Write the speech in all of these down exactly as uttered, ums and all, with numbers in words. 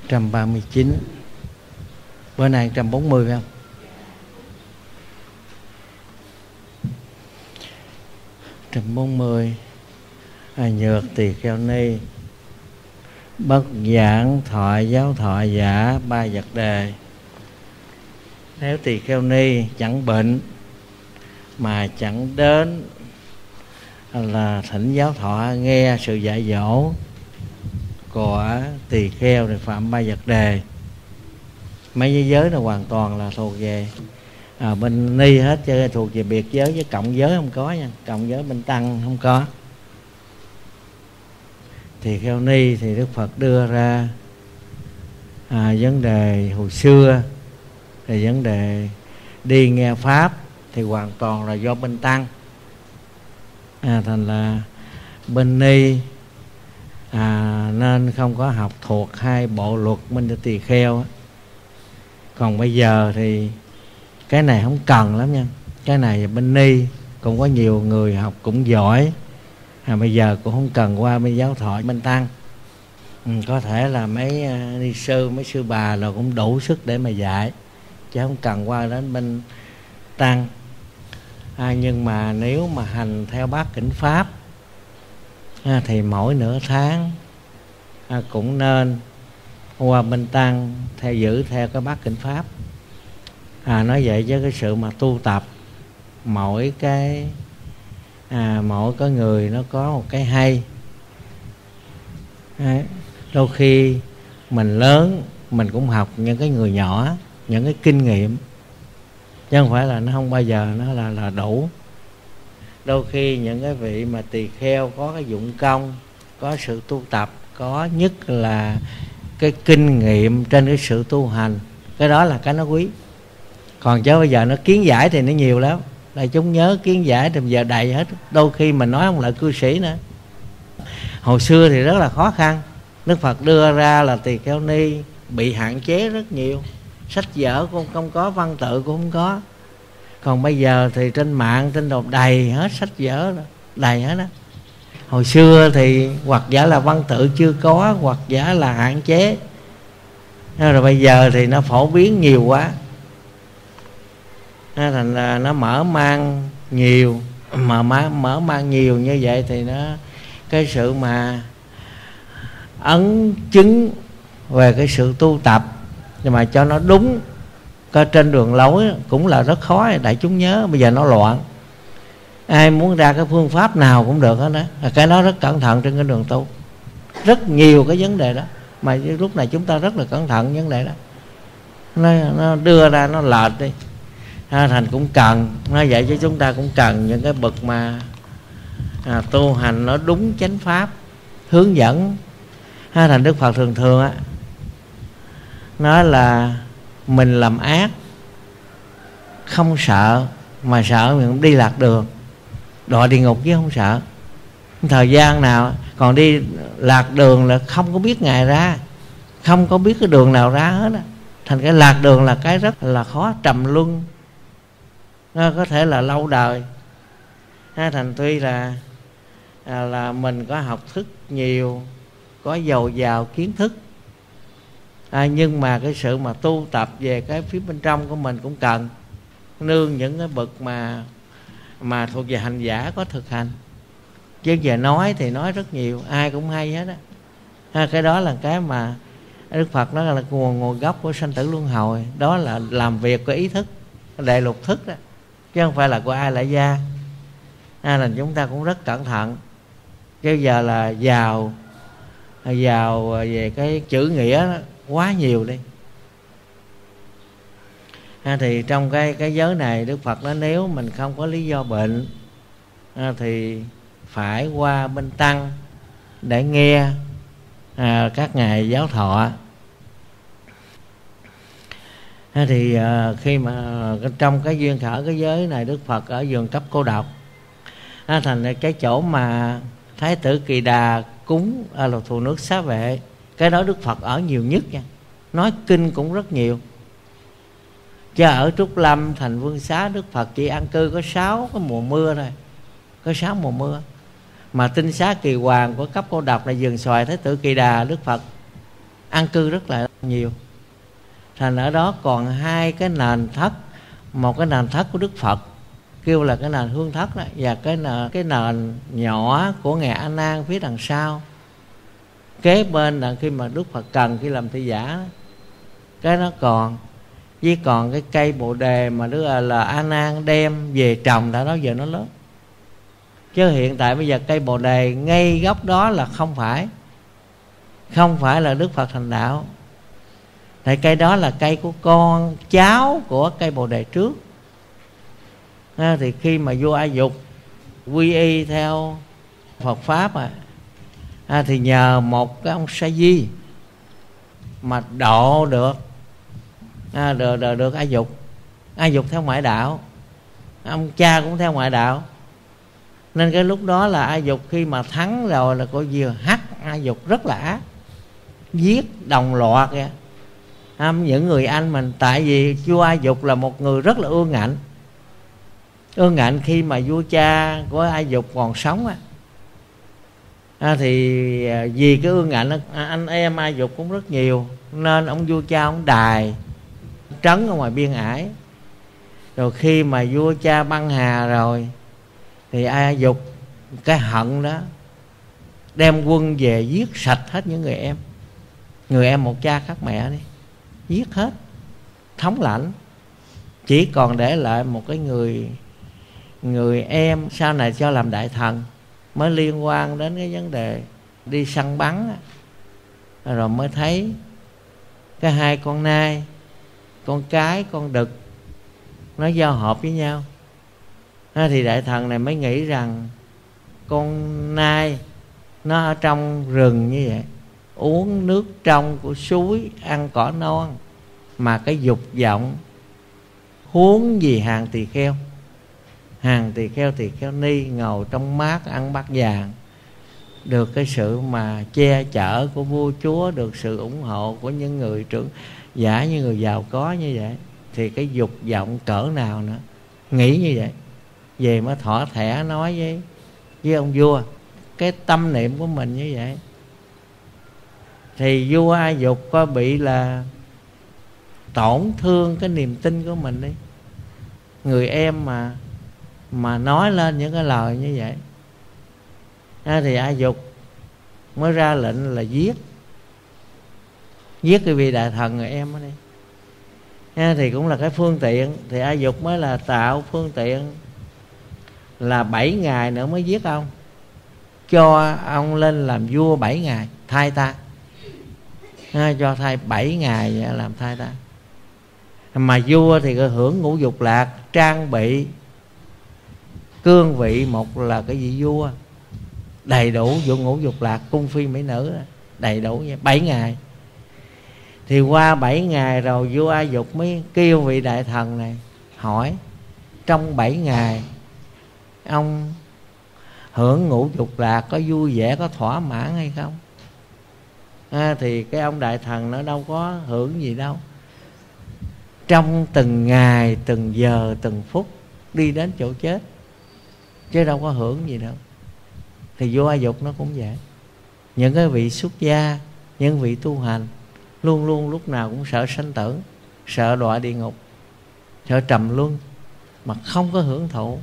một trăm ba mươi chín. Bữa nay một trăm bốn mươi phải không? một trăm bốn mươi. À, Nhược Tỳ Kheo Ni, bất giảng thoại giáo thoại giả ba vật đề. Nếu Tỳ Kheo Ni chẳng bệnh mà chẳng đến là thỉnh giáo thọ nghe sự dạy dỗ của tỳ kheo thì phạm ba vật đề. Mấy giới giới là hoàn toàn là thuộc về à, bên ni hết, chứ thuộc về biệt giới, với cộng giới không có nha. Cộng giới bên tăng không có. Tỳ kheo ni thì Đức Phật đưa ra à, vấn đề hồi xưa thì vấn đề đi nghe pháp thì hoàn toàn là do bên tăng. À, thành là bên ni à, nên không có học thuộc hai bộ luật bên cho tỳ kheo. Còn bây giờ thì cái này không cần lắm nha. Cái này bên ni cũng có nhiều người học cũng giỏi, à, bây giờ cũng không cần qua bên giáo thoại bên tăng. Ừ, có thể là mấy uh, ni sư, mấy sư bà là cũng đủ sức để mà dạy, chứ không cần qua đến bên tăng. À, nhưng mà nếu mà hành theo bát kinh pháp à, thì mỗi nửa tháng à, cũng nên qua bên tăng theo giữ theo cái bát kinh pháp. À, nói vậy với cái sự mà tu tập mỗi cái à, mỗi cái người nó có một cái hay. À, đôi khi mình lớn mình cũng học những cái người nhỏ, những cái kinh nghiệm, chứ không phải là nó không bao giờ nó là là đủ. Đôi khi những cái vị mà tỳ kheo có cái dụng công, có sự tu tập, có nhất là cái kinh nghiệm trên cái sự tu hành, cái đó là cái nó quý. Còn chứ bây giờ nó kiến giải thì nó nhiều lắm. Đại chúng nhớ kiến giải thì bây giờ đầy hết. Đôi khi mình nói không lại cư sĩ nữa. Hồi xưa thì rất là khó khăn. Đức Phật đưa ra là tỳ kheo ni bị hạn chế rất nhiều. Sách vở cũng không có, văn tự cũng không có. Còn bây giờ thì trên mạng, trên đồ đầy hết sách vở, đầy hết đó. Hồi xưa thì hoặc giả là văn tự chưa có, hoặc giả là hạn chế. Rồi bây giờ thì nó phổ biến nhiều quá, thành là nó mở mang nhiều. Mà mở mang nhiều như vậy thì nó cái sự mà ấn chứng về cái sự tu tập, nhưng mà cho nó đúng coi trên đường lối cũng là rất khó. Đại chúng nhớ bây giờ nó loạn, ai muốn ra cái phương pháp nào cũng được hết đó. Cái đó rất cẩn thận trên cái đường tu, rất nhiều cái vấn đề đó mà lúc này chúng ta rất là cẩn thận vấn đề đó. Nó, nó đưa ra nó lệch đi. À, thành cũng cần, nói vậy chứ chúng ta cũng cần những cái bậc mà à, tu hành nó đúng chánh pháp, hướng dẫn. À, thành Đức Phật thường thường á nói là mình làm ác không sợ, mà sợ mình cũng đi lạc đường, đọa địa ngục chứ không sợ. Thời gian nào còn đi lạc đường là không có biết ngày ra, không có biết cái đường nào ra hết á. Thành cái lạc đường là cái rất là khó, trầm luân, nó có thể là lâu đời. Thành tuy là à, là mình có học thức nhiều, có dồi dào kiến thức, à, nhưng mà cái sự mà tu tập về cái phía bên trong của mình cũng cần nương những cái bậc mà mà thuộc về hành giả có thực hành. Chứ về nói thì nói rất nhiều, ai cũng hay hết á. À, cái đó là cái mà Đức Phật nói là nguồn nguồn gốc của sanh tử luân hồi. Đó là làm việc của ý thức, đại lục thức đó, chứ không phải là của ai lại gia. À, là chúng ta cũng rất cẩn thận. Chứ giờ là giàu giàu về cái chữ nghĩa đó, quá nhiều đi. À, thì trong cái cái giới này Đức Phật nói nếu mình không có lý do bệnh à, thì phải qua bên tăng để nghe à, các ngài giáo thọ. À, thì à, khi mà trong cái duyên khởi cái giới này Đức Phật ở vườn cấp cô độc, à, thành cái chỗ mà Thái tử Kỳ Đà cúng à, là thù nước xá vệ, cái đó Đức Phật ở nhiều nhất nha. Nói kinh cũng rất nhiều. Chứ ở Trúc Lâm thành Vương Xá Đức Phật chỉ an cư có sáu cái mùa mưa thôi, có sáu mùa mưa. Mà Tinh Xá Kỳ Hoàng của cấp cô độc là vườn xoài Thái tử Kỳ Đà, Đức Phật an cư rất là nhiều. Thành ở đó còn hai cái nền thất, một cái nền thất của Đức Phật kêu là cái nền hương thất đó, và cái nền, cái nền nhỏ của Ngài A Nan phía đằng sau. Kế bên là khi mà Đức Phật cần khi làm thị giả, cái nó còn, với còn cái cây bồ đề mà Đức là, là A Nan đem về trồng đã đó giờ nó lớn. Chứ hiện tại bây giờ cây bồ đề ngay gốc đó là không phải không phải là Đức Phật thành đạo. Tại cây đó là cây của con cháu của cây bồ đề trước. À, thì khi mà vua A Dục quy y theo Phật pháp à, à thì nhờ một cái ông Sa Di mà độ được à, được, được được A Dục. A Dục theo ngoại đạo, ông cha cũng theo ngoại đạo, nên cái lúc đó là A Dục khi mà thắng rồi là coi vừa hắt A Dục rất là ác, giết đồng loạt kìa. À, những người anh mình, tại vì vua A Dục là một người rất là ương ngạnh. Ương ngạnh khi mà vua cha của A Dục còn sống á, à, thì vì cái ương ngạnh đó, anh em A Dục cũng rất nhiều, nên ông vua cha ông đài trấn ở ngoài biên ải. Rồi khi mà vua cha băng hà rồi thì A Dục cái hận đó đem quân về giết sạch hết những người em. Người em một cha khác mẹ đi, giết hết, thống lãnh. Chỉ còn để lại một cái người người em sau này cho làm đại thần, mới liên quan đến cái vấn đề đi săn bắn. Rồi mới thấy cái hai con nai, con cái, con đực nó giao hợp với nhau. À, thì đại thần này mới nghĩ rằng con nai nó ở trong rừng như vậy, uống nước trong của suối, ăn cỏ non, mà cái dục vọng huống gì hàng tỳ kheo. Hàng tỳ kheo, tỳ kheo ni ngồi trong mát ăn bát vàng, được cái sự mà che chở của vua chúa, được sự ủng hộ của những người trưởng giả, như người giàu có như vậy, thì cái dục vọng cỡ nào nữa. Nghĩ như vậy về mới thỏa thẻ nói với với ông vua cái tâm niệm của mình như vậy. Thì vua A Dục có bị là tổn thương cái niềm tin của mình đi. Người em mà mà nói lên những cái lời như vậy, à, thì A Dục mới ra lệnh là giết giết cái vị đại thần người em đó đi. À, thì cũng là cái phương tiện. Thì A Dục mới là tạo phương tiện là bảy ngày nữa mới giết ông, cho ông lên làm vua bảy ngày thay ta. À, cho thay bảy ngày làm thay ta. Mà vua thì hưởng ngũ dục lạc, trang bị cương vị một là cái vị vua đầy đủ, vụ ngũ dục lạc, cung phi mỹ nữ đầy đủ vậy, bảy ngày. Thì qua bảy ngày rồi vua A Dục mới kêu vị đại thần này hỏi trong bảy ngày ông hưởng ngũ dục lạc có vui vẻ, có thỏa mãn hay không? À, thì cái ông đại thần nó đâu có hưởng gì đâu. Trong từng ngày, từng giờ, từng phút đi đến chỗ chết, chứ đâu có hưởng gì đâu. Thì vua A Dục nó cũng vậy. Những cái vị xuất gia, những vị tu hành luôn luôn lúc nào cũng sợ sanh tử, sợ đọa địa ngục, sợ trầm luân, mà không có hưởng thụ.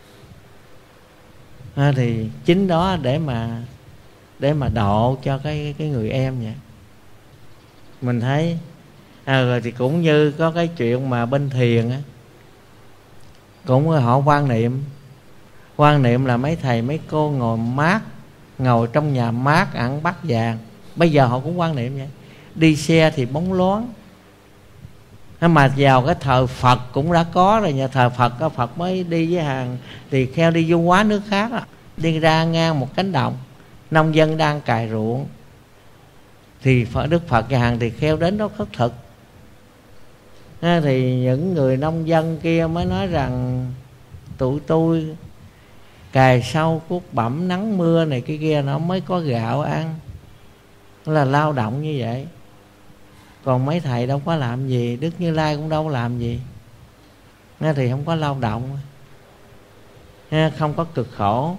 À, thì chính đó để mà để mà độ cho cái cái người em vậy. Mình thấy à, rồi thì cũng như có cái chuyện mà bên thiền á, cũng họ quan niệm. Quan niệm là mấy thầy mấy cô ngồi mát, ngồi trong nhà mát ăn bát vàng. Bây giờ họ cũng quan niệm vậy. Đi xe thì bóng loáng. Mà vào cái thời Phật cũng đã có rồi. Nhà thờ Phật có Phật mới đi với hàng tỳ kheo đi du hóa nước khác đó. Đi ra ngang một cánh đồng, nông dân đang cày ruộng, thì Đức Phật và hàng tỳ kheo đến đó khất thực. À, thì những người nông dân kia mới nói rằng tụi tôi cày sâu cuốc bẩm nắng mưa này kia kia nó mới có gạo ăn, là lao động như vậy. Còn mấy thầy đâu có làm gì, Đức Như Lai cũng đâu làm gì. À, thì không có lao động, à, không có cực khổ.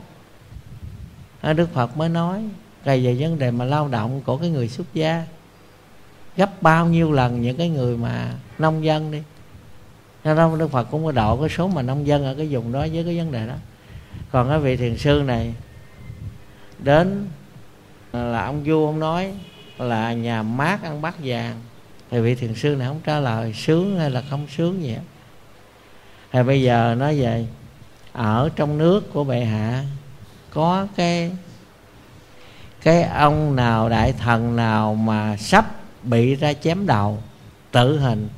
À, Đức Phật mới nói về vấn đề mà lao động của cái người xuất gia. gấp bao nhiêu lần những cái người mà nông dân đi. Cho nên Đức Phật cũng có độ cái số mà nông dân ở cái vùng đó với cái vấn đề đó. Còn cái vị thiền sư này đến là ông vua ông nói là nhà mát ăn bát vàng, thì vị thiền sư này không trả lời sướng hay là không sướng gì hết. Thì bây giờ nói về ở trong nước của bệ hạ có cái cái ông nào đại thần nào mà sắp bị ra chém đầu tử hình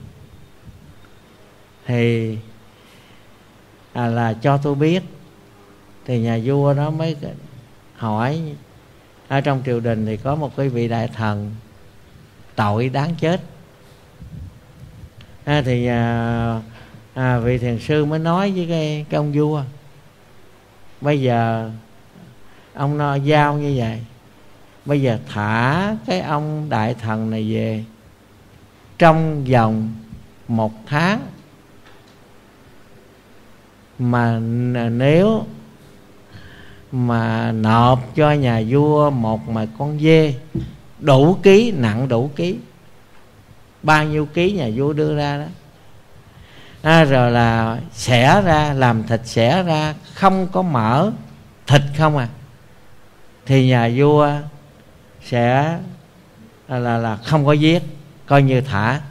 thì à, là cho tôi biết. Thì nhà vua đó mới hỏi ở trong triều đình thì có một cái vị đại thần tội đáng chết. À, thì à, à, vị thiền sư mới nói với cái, cái ông vua, bây giờ ông nó giao như vậy, bây giờ thả cái ông đại thần này về trong vòng một tháng, mà nếu mà nộp cho nhà vua một mà con dê đủ ký, nặng đủ ký, bao nhiêu ký nhà vua đưa ra đó, à, rồi là xẻ ra, làm thịt xẻ ra, không có mỡ, thịt không à, thì nhà vua sẽ là, là, là không có giết, coi như thả.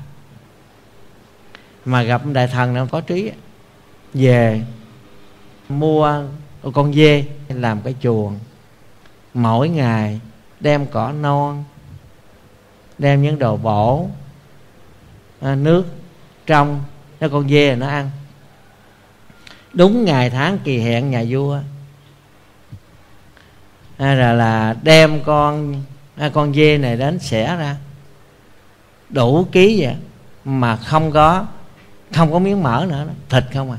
Mà gặp đại thần nào có trí, về mua con dê làm cái chuồng, mỗi ngày đem cỏ non, đem những đồ bổ, à, nước trong cho con dê nó ăn. Đúng ngày tháng kỳ hẹn nhà vua, à, rồi là đem con à, con dê này đến xẻ ra đủ ký vậy, mà không có không có miếng mỡ nữa, thịt không à.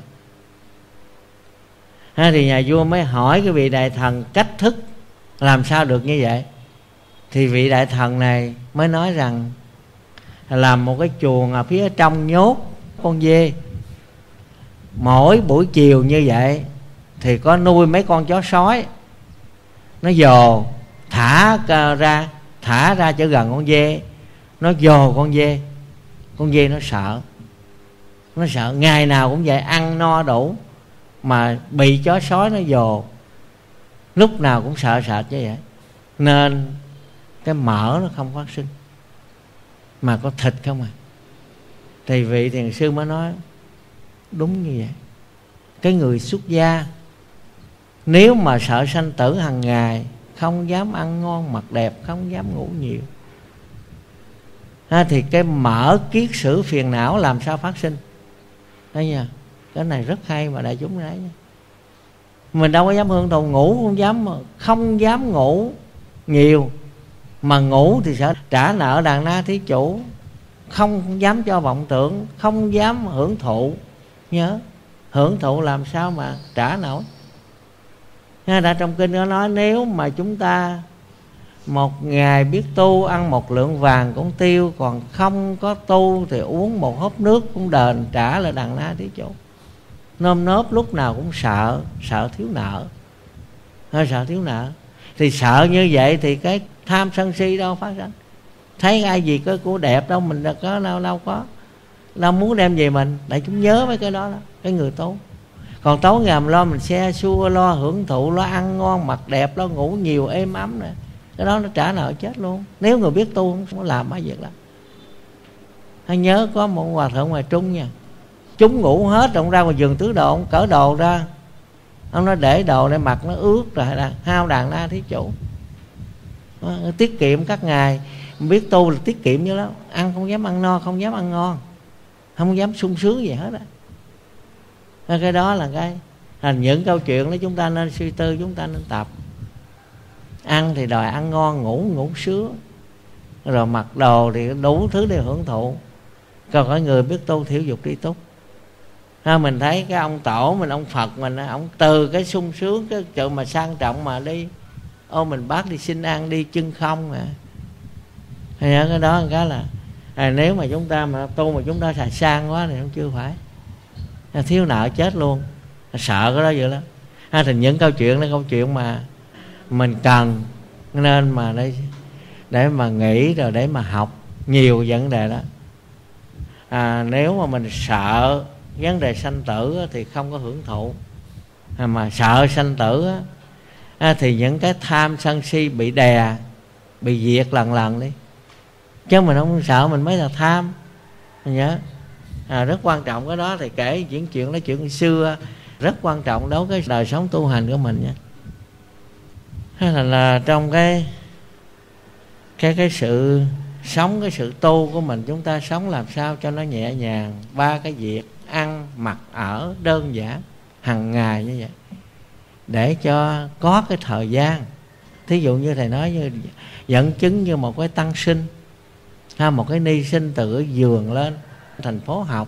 À, thì nhà vua mới hỏi cái vị đại thần cách thức làm sao được như vậy. Thì vị đại thần này mới nói rằng làm một cái chuồng ở phía trong nhốt con dê, mỗi buổi chiều như vậy thì có nuôi mấy con chó sói, nó dồ thả ra thả ra chỗ gần con dê, nó dồ con dê, con dê nó sợ, nó sợ ngày nào cũng vậy, ăn no đủ mà bị chó sói nó dồ, lúc nào cũng sợ sệt như vậy, nên cái mỡ nó không phát sinh mà có thịt không à. Thì vị thiền sư mới nói đúng như vậy. Cái người xuất gia nếu mà sợ sanh tử hàng ngày, không dám ăn ngon mặc đẹp, không dám ngủ nhiều, à, thì cái mỡ kiết sử phiền não làm sao phát sinh. Đấy nha, cái này rất hay mà đại chúng thấy nha. Mình đâu có dám hưởng thụ, ngủ không dám, không dám ngủ nhiều, mà ngủ thì sợ trả nợ đàn na thí chủ, không dám cho vọng tưởng, không dám hưởng thụ. Nhớ hưởng thụ làm sao mà trả nổi. Đã trong kinh nó nói nếu mà chúng ta một ngày biết tu, ăn một lượng vàng cũng tiêu, còn không có tu thì uống một hớp nước cũng đền trả lại đàn na thí chủ. Nôm nớp lúc nào cũng sợ, sợ thiếu nợ, sợ thiếu nợ. Thì sợ như vậy thì cái tham sân si đâu phát sinh. Thấy ai gì có của đẹp đâu, mình đâu có đâu, đâu có đâu muốn đem về mình. Để chúng nhớ mấy cái đó đó, cái người tốt. Còn tối ngày lo mình xe xua, lo hưởng thụ, lo ăn ngon mặc đẹp, lo ngủ nhiều êm ấm nè, cái đó nó trả nợ chết luôn. Nếu người biết tu không có làm mấy việc lắm. Hãy nhớ có một hòa thượng ngoài Trung nha, chúng ngủ hết, ông ra ngoài vườn tứ đồ, ông cởi đồ ra, ông nói để đồ để mặt nó ướt rồi là hao đàn na thí chủ. Đó, tiết kiệm các ngày, biết tu là tiết kiệm như lắm, ăn không dám ăn no, không dám ăn ngon, không dám sung sướng gì hết á. Cái đó là cái là những câu chuyện đó chúng ta nên suy tư, chúng ta nên tập. Ăn thì đòi ăn ngon, ngủ ngủ sướng, rồi mặc đồ thì đủ thứ để hưởng thụ. Còn có người biết tu thiểu dục tri túc. À, mình thấy cái ông tổ mình, ông Phật mình, ông từ cái sung sướng, cái chuyện mà sang trọng mà đi ô mình bác đi xin ăn, đi chân không à. Thì cái đó cái là à, nếu mà chúng ta mà tu mà chúng ta xài sang quá thì không chưa phải, à, thiếu nợ chết luôn, à, sợ cái đó vậy lắm. À, thì những câu chuyện đó câu chuyện mà mình cần nên mà để để mà nghĩ rồi để mà học nhiều vấn đề đó. À, nếu mà mình sợ vấn đề sanh tử thì không có hưởng thụ, à, mà sợ sanh tử á, thì những cái tham sân si bị đè, bị diệt lần lần đi. Chứ mình không sợ mình mới là tham. Mình nhớ à, rất quan trọng cái đó. Thì kể những chuyện đó, chuyện xưa rất quan trọng đối với đời sống tu hành của mình nha. Hay là, là trong cái cái cái sự sống, cái sự tu của mình, chúng ta sống làm sao cho nó nhẹ nhàng. Ba cái việc ăn, mặc, ở đơn giản hàng ngày như vậy, để cho có cái thời gian. Thí dụ như thầy nói, như dẫn chứng như một cái tăng sinh, ha, một cái ni sinh từ ở giường lên thành phố học.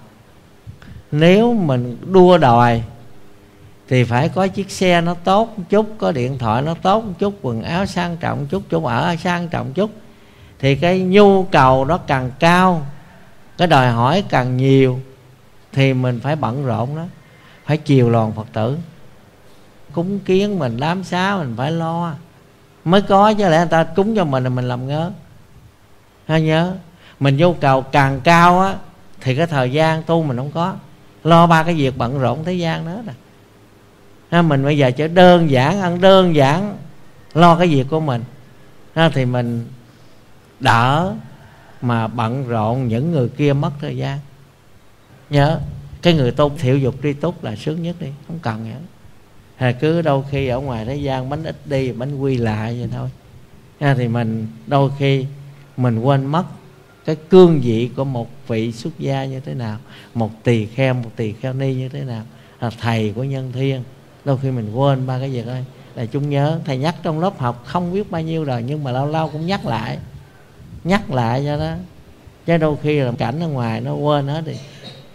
Nếu mình đua đòi thì phải có chiếc xe nó tốt một chút, có điện thoại nó tốt một chút, quần áo sang trọng một chút, chỗ ở sang trọng một chút. Thì cái nhu cầu nó càng cao, cái đòi hỏi càng nhiều, thì mình phải bận rộn đó, phải chiều lòng Phật tử. Cúng kiến mình, đám xá mình phải lo mới có, chứ lẽ người ta cúng cho mình là mình làm ngớ. Hay nhớ, mình nhu cầu càng cao á, thì cái thời gian tu mình không có, lo ba cái việc bận rộn thế gian đó nè. À, mình bây giờ chỉ đơn giản, ăn đơn giản, lo cái việc của mình, à, thì mình đỡ mà bận rộn những người kia mất thời gian. Nhớ, cái người tu thiệu dục tri túc là sướng nhất đi, không cần nữa. Hay cứ đôi khi ở ngoài thế gian bánh ít đi, bánh quy lại vậy thôi. À, thì mình đôi khi mình quên mất cái cương vị của một vị xuất gia như thế nào, một tỳ kheo, một tỳ kheo ni như thế nào, là thầy của nhân thiên. Đôi khi mình quên ba cái việc đó. Là chúng nhớ, thầy nhắc trong lớp học không biết bao nhiêu rồi, nhưng mà lâu lâu cũng nhắc lại, nhắc lại cho đó. Chứ đôi khi làm cảnh ở ngoài nó quên hết đi.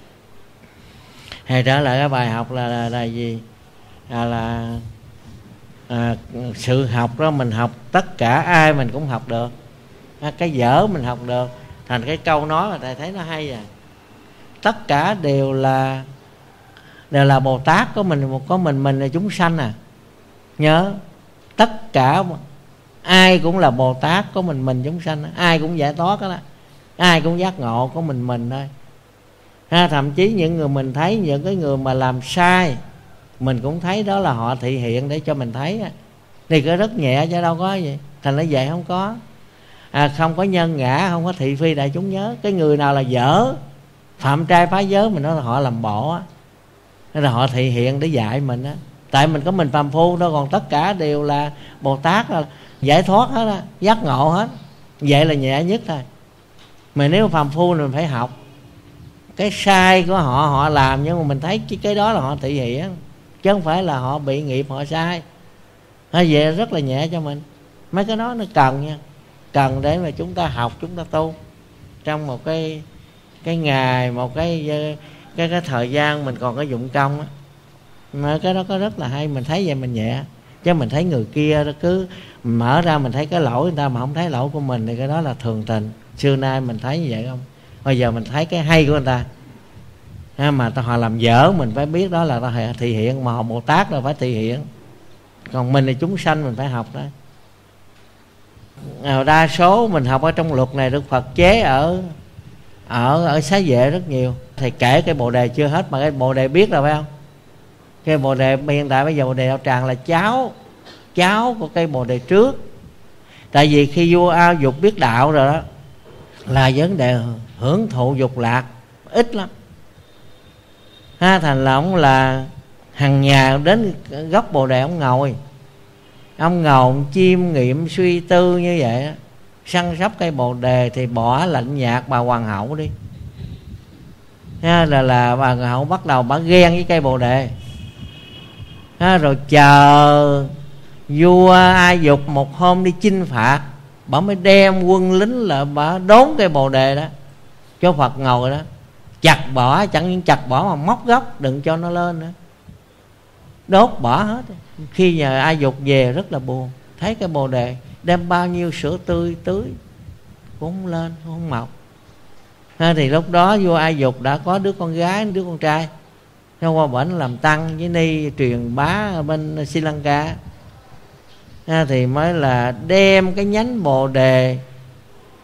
Hay trở lại cái bài học là là, là gì? À, là à, sự học đó mình học tất cả ai mình cũng học được, à, cái dở mình học được. Thành cái câu nói mà thầy thấy nó hay à, tất cả đều là đều là Bồ Tát, có mình có mình mình là chúng sanh à. Nhớ, tất cả ai cũng là Bồ Tát, có mình mình chúng sanh, ai cũng giải thoát đó, ai cũng giác ngộ, có mình mình thôi. Ha, thậm chí những người mình thấy, những cái người mà làm sai mình cũng thấy đó là họ thị hiện để cho mình thấy. Thì cái rất nhẹ chứ đâu có gì. Thành nó vậy không có, à, không có nhân ngã, không có thị phi. Đại chúng nhớ, cái người nào là dở, phạm trai phá giới, mình nói là họ làm bộ á, nên là họ thị hiện để dạy mình á. Tại mình có mình phàm phu đó, còn tất cả đều là Bồ Tát, là giải thoát hết á, giác ngộ hết. Vậy là nhẹ nhất thôi. Mà nếu phàm phu thì mình phải học cái sai của họ, họ làm, nhưng mà mình thấy cái, cái đó là họ thị hiện, chứ không phải là họ bị nghiệp, họ sai. À, vậy rất là nhẹ cho mình. Mấy cái đó nó cần nha, cần để mà chúng ta học, chúng ta tu trong một cái cái ngày, một cái cái cái thời gian mình còn có dụng công á. Mà cái đó có rất là hay, mình thấy vậy mình nhẹ. Chứ mình thấy người kia đó cứ mở ra mình thấy cái lỗi người ta mà không thấy lỗi của mình, thì cái đó là thường tình. Xưa nay mình thấy như vậy không? Bây giờ mình thấy cái hay của người ta, à, mà ta họ làm dở mình phải biết đó là ta thị hiện, mà họ Bồ Tát đâu phải thị hiện. Còn mình là chúng sanh, mình phải học đó. À, đa số mình học ở trong luật này Đức Phật chế ở ở ở Xá Vệ rất nhiều. Thầy kể cái Bồ Đề chưa hết mà cái Bồ Đề biết rồi phải không? Cái Bồ Đề hiện tại bây giờ Bồ Đề Đạo Tràng là cháu cháu của cây Bồ Đề trước. Tại vì khi vua A Dục biết đạo rồi đó, là vấn đề hưởng thụ dục lạc ít lắm. Ha, thành là ông là hàng nhà đến gốc Bồ Đề ông ngồi, ông ngồi ông chiêm nghiệm suy tư như vậy đó, săn sóc cây Bồ Đề. Thì bỏ lạnh nhạt bà hoàng hậu đi, ha, là là bà hoàng hậu bắt đầu bà ghen với cây Bồ Đề, ha, rồi chờ vua A Dục một hôm đi chinh phạt, bà mới đem quân lính là bà đốn cây Bồ Đề đó cho Phật ngồi đó, chặt bỏ, chẳng những chặt bỏ mà móc gốc đừng cho nó lên nữa, đốt bỏ hết. Khi nhà A Dục về rất là buồn, thấy cái Bồ Đề đem bao nhiêu sữa tươi tưới cũng không lên, cũng không mọc. Ha, thì lúc đó vua A Dục đã có đứa con gái, đứa con trai, nó qua bển làm tăng với ni truyền bá ở bên Sri Lanka. Ha, thì mới là đem cái nhánh Bồ Đề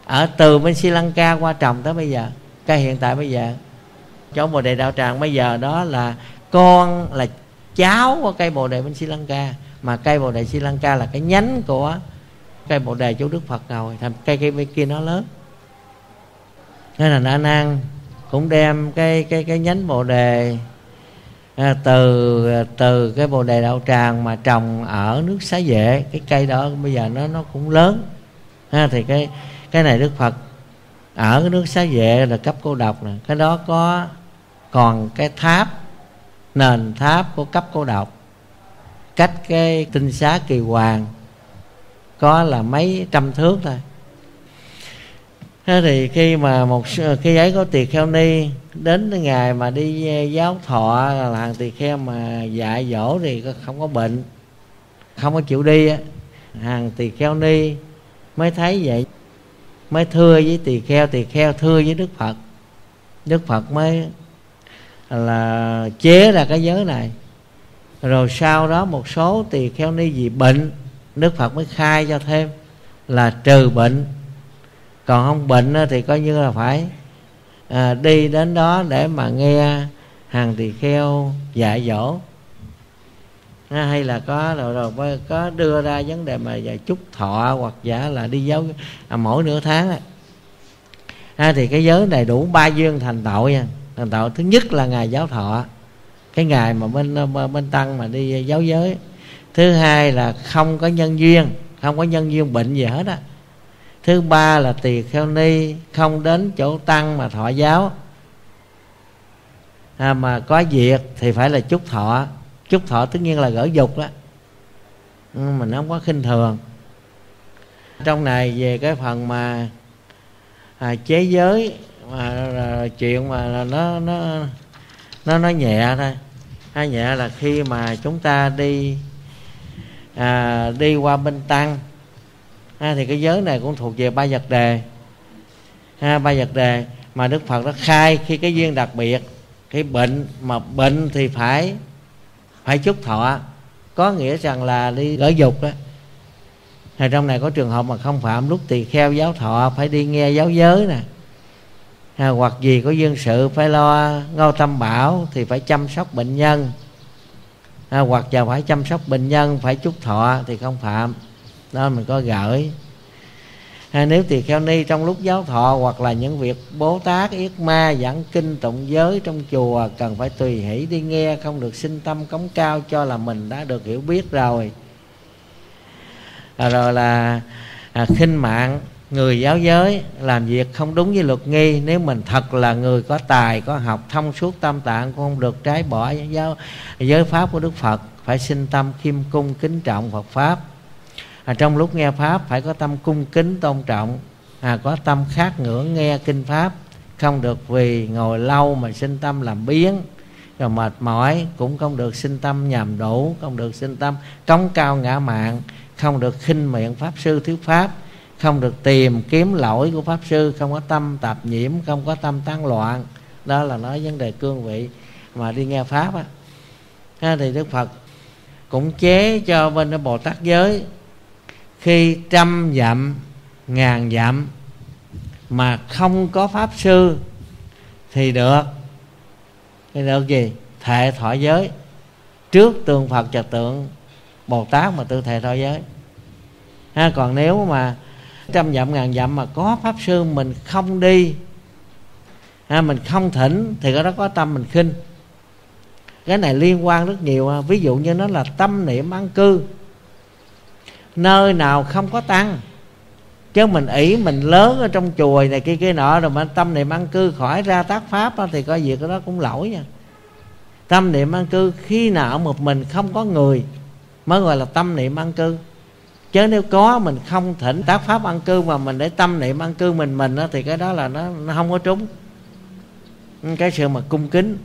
ở từ bên Sri Lanka qua trồng tới bây giờ. Cây hiện tại bây giờ chỗ Bồ Đề Đạo Tràng bây giờ đó là con là cháu của cây Bồ Đề bên Sri Lanka, mà cây Bồ Đề Sri Lanka là cái nhánh của cây Bồ Đề chỗ Đức Phật ngồi, thành cây cây bên kia nó lớn. Nên là Na Nan cũng đem cái cái cái nhánh Bồ Đề à, từ từ cái Bồ Đề Đạo Tràng mà trồng ở nước Xá Vệ, cái cây đó bây giờ nó nó cũng lớn. Ha, thì cái cái này Đức Phật ở cái nước Xá Vệ là cấp Cô Độc nè, cái đó có còn cái tháp, nền tháp của cấp Cô Độc cách cái Tinh Xá Kỳ Hoàng có là mấy trăm thước thôi. Thế thì khi mà một khi ấy có tỳ kheo ni đến cái ngày mà đi giáo thọ, là hàng tỳ kheo mà dạy dỗ thì không có bệnh, không có chịu đi, hàng tỳ kheo ni mới thấy vậy, mới thưa với tỳ kheo, tỳ kheo thưa với Đức Phật. Đức Phật mới là chế ra cái giới này. Rồi sau đó một số tỳ kheo ni vì bệnh, Đức Phật mới khai cho thêm là trừ bệnh, còn không bệnh thì coi như là phải à, đi đến đó để mà nghe hàng tỳ kheo dạy dỗ. À, hay là có rồi, rồi có đưa ra vấn đề mà chúc thọ hoặc giả là đi giáo à, mỗi nửa tháng á. À, thì cái giới này đủ ba duyên thành tội nha. Thành tội thứ nhất là ngày giáo thọ, cái ngày mà bên bên tăng mà đi giáo giới. Thứ hai là không có nhân duyên, không có nhân duyên bệnh gì hết á. Thứ ba là tỳ kheo ni không đến chỗ tăng mà thọ giáo, à, mà có việc thì phải là chúc thọ. Chúc thọ tất nhiên là gỡ dục đó, ừ, mình không có khinh thường. Trong này về cái phần mà à, chế giới mà là chuyện mà nó nó nó nó nhẹ thôi. Nó nhẹ là khi mà chúng ta đi à, đi qua bên tăng, à, thì cái giới này cũng thuộc về ba vật đề, à, ba vật đề mà Đức Phật đã khai khi cái duyên đặc biệt. Cái bệnh mà bệnh thì phải phải chúc thọ, có nghĩa rằng là đi gỡ dục đó. Thì trong này có trường hợp mà không phạm lúc tỳ kheo giáo thọ phải đi nghe giáo giới nè, à, hoặc gì có duyên sự phải lo ngâu tam bảo thì phải chăm sóc bệnh nhân, à, hoặc giờ phải chăm sóc bệnh nhân phải chúc thọ thì không phạm. Đó mình có gửi. À, nếu tỳ kheo ni trong lúc giáo thọ hoặc là những việc Bố Tát yết ma giảng kinh tụng giới trong chùa cần phải tùy hỷ đi nghe, không được sinh tâm cống cao cho là mình đã được hiểu biết rồi. À, rồi là à, khinh mạng người giáo giới, làm việc không đúng với luật nghi. Nếu mình thật là người có tài, có học, thông suốt tam tạng, cũng không được trái bỏ giáo giới pháp của Đức Phật. Phải sinh tâm khiêm cung kính trọng Phật pháp. À, trong lúc nghe pháp phải có tâm cung kính tôn trọng, à, có tâm khát ngưỡng nghe kinh pháp. Không được vì ngồi lâu mà sinh tâm làm biếng, rồi mệt mỏi. Cũng không được sinh tâm nhàm đủ, không được sinh tâm cống cao ngã mạn, không được khinh miệng pháp sư thuyết pháp, không được tìm kiếm lỗi của pháp sư, không có tâm tạp nhiễm, không có tâm tán loạn. Đó là nói vấn đề cương vị mà đi nghe pháp á. À, thì Đức Phật cũng chế cho bên cái Bồ Tát giới, khi trăm dặm ngàn dặm mà không có pháp sư thì được thì được gì? Thệ thọ giới trước tượng Phật và tượng Bồ Tát mà tư thệ thọ giới. Ha, còn nếu mà trăm dặm ngàn dặm mà có pháp sư mình không đi, ha, mình không thỉnh thì cái đó có tâm mình khinh. Cái này liên quan rất nhiều. Ví dụ như nó là tâm niệm an cư, nơi nào không có tăng, chứ mình ỷ mình lớn ở trong chùa này kia kia nọ, rồi mà tâm niệm an cư khỏi ra tác pháp đó, thì coi việc đó cũng lỗi nha. Tâm niệm an cư khi nào một mình không có người mới gọi là tâm niệm an cư. Chứ nếu có mình không thỉnh tác pháp an cư mà mình để tâm niệm an cư mình mình đó, thì cái đó là nó, nó không có trúng cái sự mà cung kính.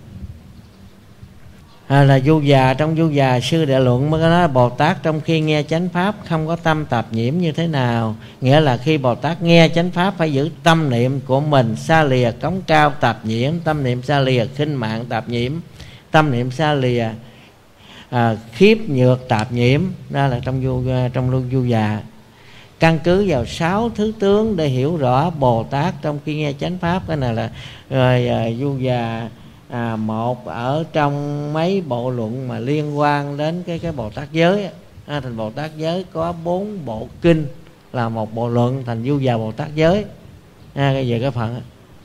À, là Du Già, trong Du Già sư Đại Luận mới có nói Bồ Tát trong khi nghe chánh pháp không có tâm tạp nhiễm như thế nào. Nghĩa là khi Bồ Tát nghe chánh pháp phải giữ tâm niệm của mình xa lìa cống cao tạp nhiễm, tâm niệm xa lìa khinh mạng tạp nhiễm, tâm niệm xa lìa à, khiếp nhược tạp nhiễm. Đó là trong Du trong lưu Du Già. căn cứ vào sáu thứ tướng để hiểu rõ Bồ Tát trong khi nghe chánh pháp. Cái này là rồi Du Già à, một ở trong mấy bộ luận mà liên quan đến cái cái Bồ Tát giới à, thành Bồ Tát giới có bốn bộ kinh là một bộ luận thành Du Già Bồ Tát giới à, cái về cái phần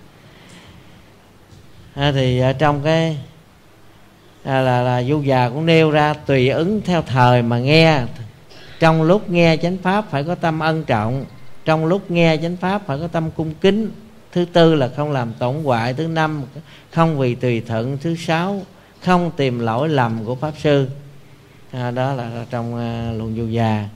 à, thì à, trong cái à, là là Du Già cũng nêu ra tùy ứng theo thời mà nghe. Trong lúc nghe chánh pháp phải có tâm ân trọng, trong lúc nghe chánh pháp phải có tâm cung kính. Thứ tư là không làm tổn hoại. Thứ năm không vì tùy thuận. Thứ sáu không tìm lỗi lầm của pháp sư à, đó là trong uh, luận Du Già.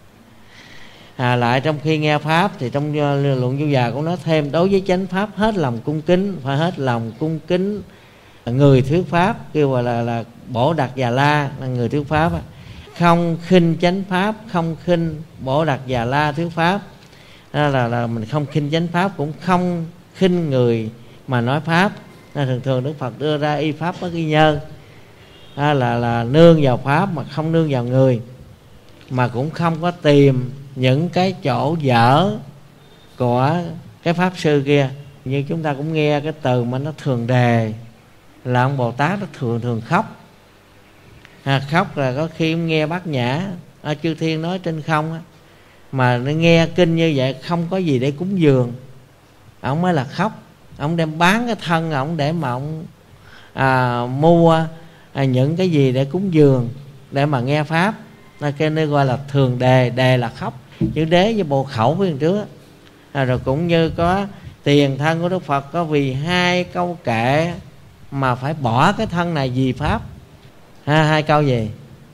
À, lại trong khi nghe pháp thì trong uh, luận Du Già cũng nói thêm đối với chánh pháp hết lòng cung kính, phải hết lòng cung kính người thuyết pháp, kêu gọi là là Bổ Đặc Già La là người thuyết pháp. Không khinh chánh pháp, không khinh Bổ Đặc Già La thuyết pháp. Đó là, là mình không khinh chánh pháp, cũng không khinh người mà nói pháp. Đó, thường thường Đức Phật đưa ra y pháp bất y nhơ, đó là là nương vào pháp mà không nương vào người, mà cũng không có tìm những cái chỗ dở của cái pháp sư kia. Như chúng ta cũng nghe cái từ mà nó thường đề là ông Bồ Tát nó thường thường khóc. À, khóc là có khi ông nghe Bát Nhã ở Chư Thiên nói trên không á, mà nó nghe kinh như vậy không có gì để cúng dường, ông mới là khóc. Ông đem bán cái thân ông để mà ông à, mua à, những cái gì để cúng dường để mà nghe pháp. Cái nơi gọi là thường đề, đề là khóc, chữ đế với bộ khẩu với thằng trước à, rồi cũng như có tiền thân của Đức Phật có vì hai câu kệ mà phải bỏ cái thân này vì pháp. Ha, hai câu gì?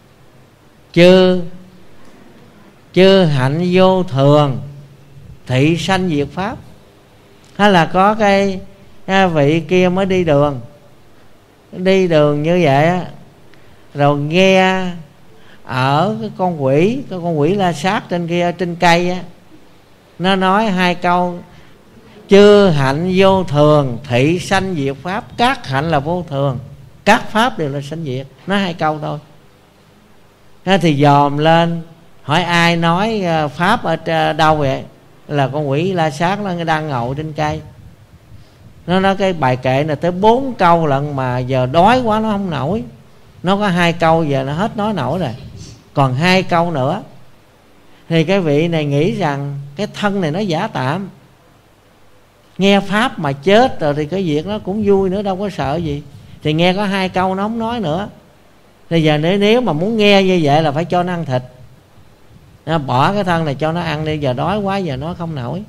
Chư chư hạnh vô thường, thị sanh diệt pháp. Hay là có cái, cái vị kia mới đi đường đi đường như vậy á, rồi nghe ở cái con quỷ, cái con quỷ la sát trên kia trên cây á, nó nói hai câu chư hạnh vô thường, thị sanh diệt pháp. Các hạnh là vô thường, các pháp đều là sanh diệt. Nói hai câu thôi. Thế thì dòm lên hỏi ai nói pháp ở đâu vậy? Là con quỷ la sát nó đang ngồi trên cây. Nó nói cái bài kệ này tới bốn câu lận mà giờ đói quá nó không nổi. Nó có hai câu giờ nó hết nói nổi rồi, còn hai câu nữa. Thì cái vị này nghĩ rằng cái thân này nó giả tạm, nghe pháp mà chết rồi thì cái việc nó cũng vui nữa, đâu có sợ gì. Thì nghe có hai câu nó không nói nữa. Bây giờ nếu, nếu mà muốn nghe như vậy là phải cho nó ăn thịt, nó bỏ cái thân này cho nó ăn đi, giờ đói quá giờ nó không nổi.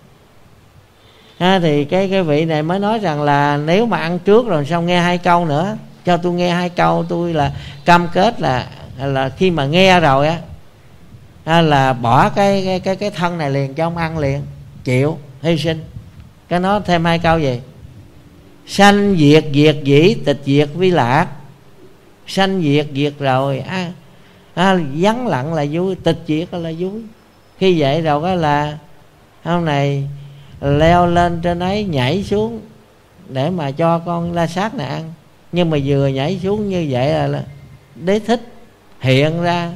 À, thì cái cái vị này mới nói rằng là nếu mà ăn trước rồi sao nghe hai câu nữa, cho tôi nghe hai câu, tôi là cam kết là là khi mà nghe rồi á à, là bỏ cái cái cái cái thân này liền cho ông ăn liền, chịu hy sinh. Cái nó thêm hai câu gì? Sanh diệt diệt dĩ, tịch diệt vi lạc. Sanh diệt diệt rồi à, à, vắng lặng là vui, tịch diệt là vui. Khi vậy rồi đó là hôm này leo lên trên ấy nhảy xuống để mà cho con la sát này ăn. Nhưng mà vừa nhảy xuống như vậy là, là Đế Thích hiện ra,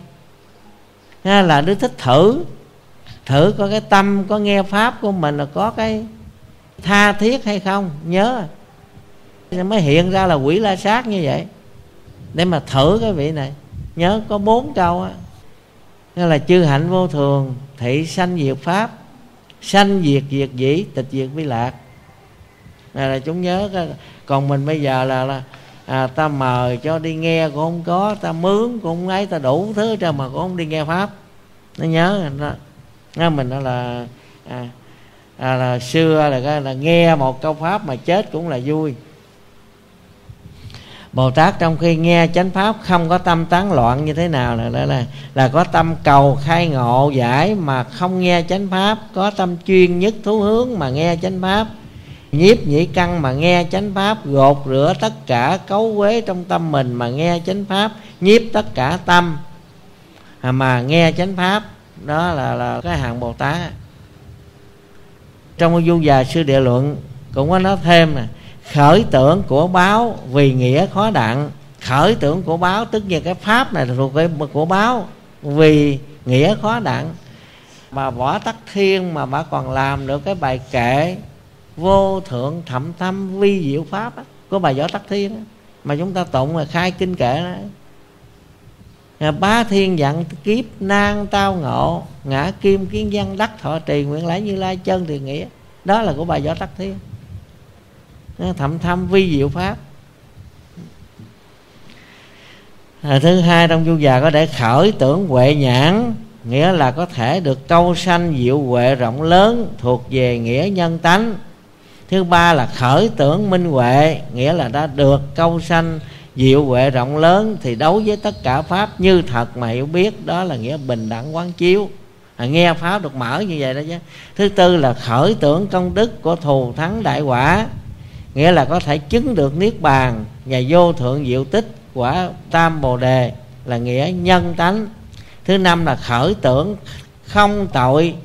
là Đế Thích thử thử có cái tâm có nghe pháp của mình là có cái tha thiết hay không, nhớ mới hiện ra là quỷ la sát như vậy để mà thử cái vị này. Nhớ có bốn câu á, đó là chư hạnh vô thường, thị sanh diệt pháp, sanh diệt diệt dĩ, tịch diệt vi lạc. Này là chúng nhớ cái. Còn mình bây giờ là, là à, ta mời cho đi nghe cũng không có, ta mướn cũng không ấy, ta đủ thứ cho mà cũng không đi nghe pháp. Nó nhớ đó. Nó mình đó là à, à, là xưa là, là, là nghe một câu pháp mà chết cũng là vui. Bồ Tát trong khi nghe chánh pháp không có tâm tán loạn như thế nào là, là, là, là có tâm cầu khai ngộ giải mà không nghe chánh pháp, có tâm chuyên nhất thú hướng mà nghe chánh pháp, nhiếp nhĩ căn mà nghe chánh pháp, gột rửa tất cả cấu uế trong tâm mình mà nghe chánh pháp, nhiếp tất cả tâm à, mà nghe chánh pháp. Đó là, là cái hạng Bồ Tát. Trong Du Già Sư Địa Luận cũng có nói thêm nè, khởi tưởng của báo vì nghĩa khó đặng. Khởi tưởng của báo tức như cái pháp này thuộc về của báo, vì nghĩa khó đặng. bà Võ Tắc Thiên mà bà còn làm được cái bài kệ vô thượng thậm thâm vi diệu pháp á, của bà Võ Tắc Thiên á, mà chúng ta tụng là khai kinh kệ đó. Bá thiên dặn kiếp nan tao ngộ, ngã kim kiến văn đắc thọ trì, nguyện lãi Như Lai chân thiện nghĩa. Đó là của bà Võ Tắc Thiên, thậm thâm vi diệu pháp. À, thứ hai, trong Du Già có để khởi tưởng huệ nhãn, nghĩa là có thể được câu sanh diệu huệ rộng lớn, thuộc về nghĩa nhân tánh. Thứ ba là khởi tưởng minh huệ, nghĩa là đã được câu sanh diệu huệ rộng lớn, thì đối với tất cả pháp như thật mà hiểu biết, đó là nghĩa bình đẳng quán chiếu. À, nghe pháp được mở như vậy đó chứ. Thứ tư là khởi tưởng công đức của thù thắng đại quả, nghĩa là có thể chứng được niết bàn và vô thượng diệu tích quả tam bồ đề, là nghĩa nhân tánh. Thứ năm là khởi tưởng không tội,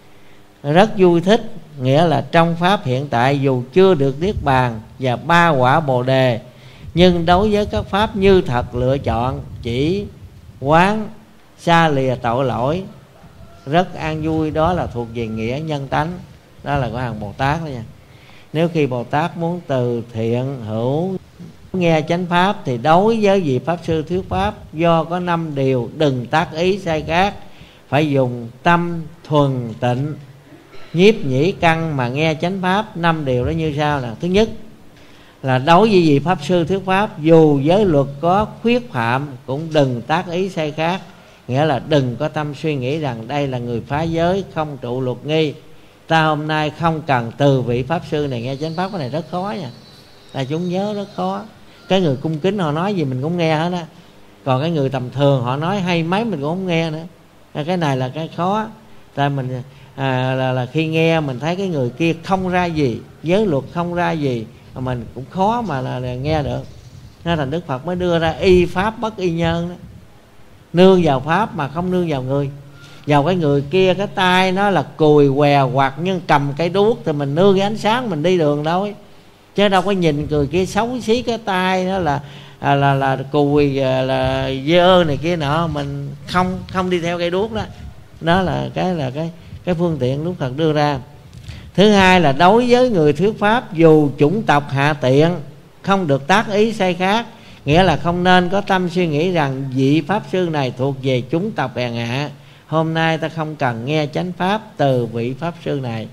rất vui thích, nghĩa là trong pháp hiện tại dù chưa được niết bàn và ba quả bồ đề, nhưng đối với các pháp như thật lựa chọn, chỉ quán xa lìa tội lỗi, rất an vui. Đó là thuộc về nghĩa nhân tánh. Đó là của hàng Bồ Tát đó nha. Nếu khi Bồ Tát muốn từ thiện hữu nghe chánh pháp, thì đối với vị pháp sư thuyết pháp do có năm điều đừng tác ý sai khác, phải dùng tâm thuần tịnh nhiếp nhĩ căn mà nghe chánh pháp. Năm điều đó như sau là: thứ nhất là đối với vị pháp sư thuyết pháp, dù giới luật có khuyết phạm cũng đừng tác ý sai khác, nghĩa là đừng có tâm suy nghĩ rằng đây là người phá giới, không trụ luật nghi. Ta hôm nay không cần từ vị pháp sư này nghe chánh pháp. Cái này rất khó nha, đại chúng nhớ rất khó. Cái người cung kính họ nói gì mình cũng nghe hết á, còn cái người tầm thường họ nói hay mấy mình cũng không nghe nữa. Cái này là cái khó. Tại mình à, là, là khi nghe mình thấy cái người kia không ra gì, giới luật không ra gì, mà mình cũng khó mà là, là nghe được. Nên thành Đức Phật mới đưa ra y pháp bất y nhân đó. Nương vào pháp mà không nương vào người. Vào cái người kia cái tay nó là cùi què hoặc nhưng cầm cái đuốc, thì mình nương cái ánh sáng mình đi đường đâu ấy. Chứ đâu có nhìn người kia xấu xí cái tay nó là à, là là cùi à, là dơ này kia nọ, mình không không đi theo cây đuốc đó. Đó là cái là cái cái phương tiện Đức Phật đưa ra. Thứ hai là đối với người thuyết pháp, dù chủng tộc hạ tiện không được tác ý sai khác, nghĩa là không nên có tâm suy nghĩ rằng vị pháp sư này thuộc về chủng tộc hèn hạ, hôm nay ta không cần nghe chánh pháp từ vị pháp sư này.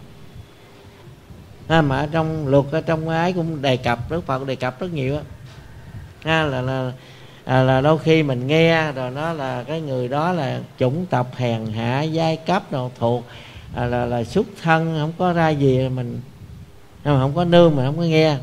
À, mà ở trong luật, ở trong ái cũng đề cập, Đức Phật đề cập rất nhiều á. À, là là à, là đôi khi mình nghe rồi nó là cái người đó là chủng tộc hèn hạ, giai cấp nào thuộc à, là là xuất thân không có ra gì, mình không có nương mà không có nghe.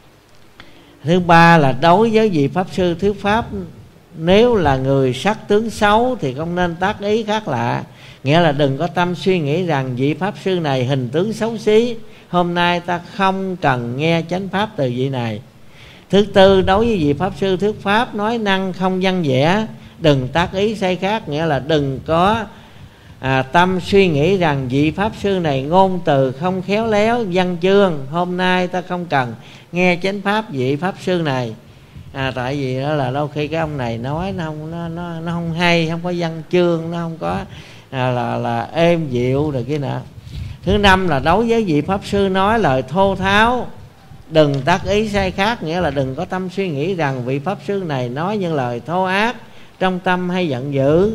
Thứ ba là đối với vị pháp sư thuyết pháp, nếu là người sắc tướng xấu thì không nên tác ý khác lạ, nghĩa là đừng có tâm suy nghĩ rằng vị pháp sư này hình tướng xấu xí, hôm nay ta không cần nghe chánh pháp từ vị này. Thứ tư, đối với vị pháp sư thuyết pháp nói năng không văn vẻ, đừng tác ý sai khác, nghĩa là đừng có à, tâm suy nghĩ rằng vị pháp sư này ngôn từ không khéo léo, văn chương, hôm nay ta không cần nghe chánh pháp vị pháp sư này. À, tại vì đó là đôi khi cái ông này nói nó không nó nó, nó không hay, không có văn chương, nó không có à, là là êm dịu rồi kia nọ. Thứ năm là đối với vị pháp sư nói lời thô tháo, đừng tác ý sai khác, nghĩa là đừng có tâm suy nghĩ rằng vị pháp sư này nói những lời thô ác trong tâm hay giận dữ.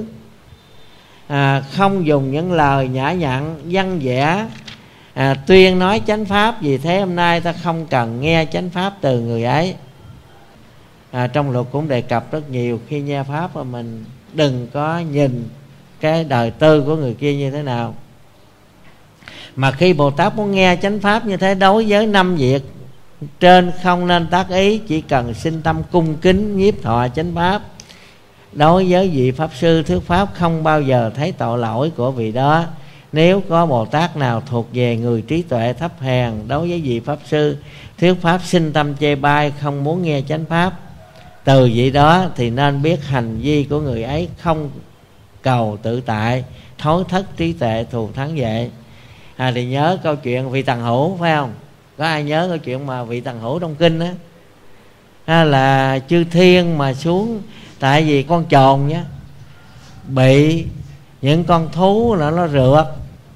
À, không dùng những lời nhã nhặn văn vẻ à, tuyên nói chánh pháp, vì thế hôm nay ta không cần nghe chánh pháp từ người ấy. À, trong luật cũng đề cập rất nhiều, khi nghe pháp mà mình đừng có nhìn cái đời tư của người kia như thế nào. Mà khi Bồ Tát muốn nghe chánh pháp như thế, đối với năm việc trên không nên tác ý, chỉ cần sinh tâm cung kính nhiếp thọ chánh pháp. Đối với vị pháp sư thuyết pháp không bao giờ thấy tội lỗi của vị đó. Nếu có Bồ Tát nào thuộc về người trí tuệ thấp hèn, đối với vị pháp sư thuyết pháp sinh tâm chê bai, không muốn nghe chánh pháp từ vị đó, thì nên biết hành vi của người ấy không cầu tự tại, thối thất trí tuệ thù thắng vệ. À, thì nhớ câu chuyện vị Tần Hữu phải không? Có ai nhớ câu chuyện mà vị Tần Hữu trong kinh á? À, là chư thiên mà xuống, tại vì con trồn nhá bị những con thú nó nó rượt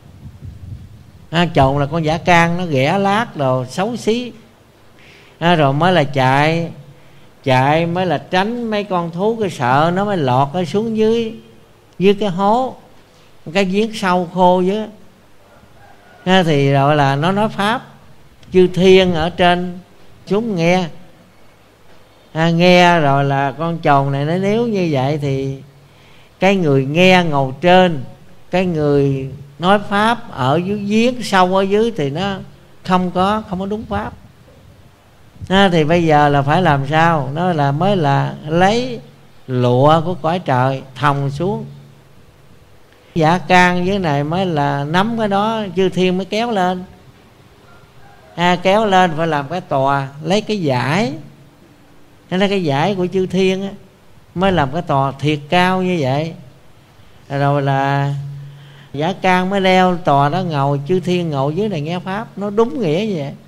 À, chồn là con dã can, nó ghẻ lát đồ xấu xí. À, rồi mới là chạy, chạy mới là tránh mấy con thú, cái sợ nó mới lọt cái xuống dưới dưới cái hố, cái giếng sâu khô dưới. À, thì rồi là nó nói pháp, chư thiên ở trên xuống nghe. À, nghe rồi là con chồn này nó nếu như vậy thì cái người nghe ngồi trên, cái người nói pháp ở dưới giếng sâu ở dưới thì nó không có không có đúng pháp. À, thì bây giờ là phải làm sao? Nó là mới là lấy lụa của cõi trời thòng xuống. Dã can dưới này mới là nắm cái đó, chư thiên mới kéo lên. À, kéo lên phải làm cái tòa, lấy cái giải, hay là cái giải của chư thiên á, mới làm cái tòa thiệt cao như vậy. Rồi là Dã can mới leo tòa đó ngồi, chư thiên ngồi dưới này nghe pháp. Nó đúng nghĩa như vậy.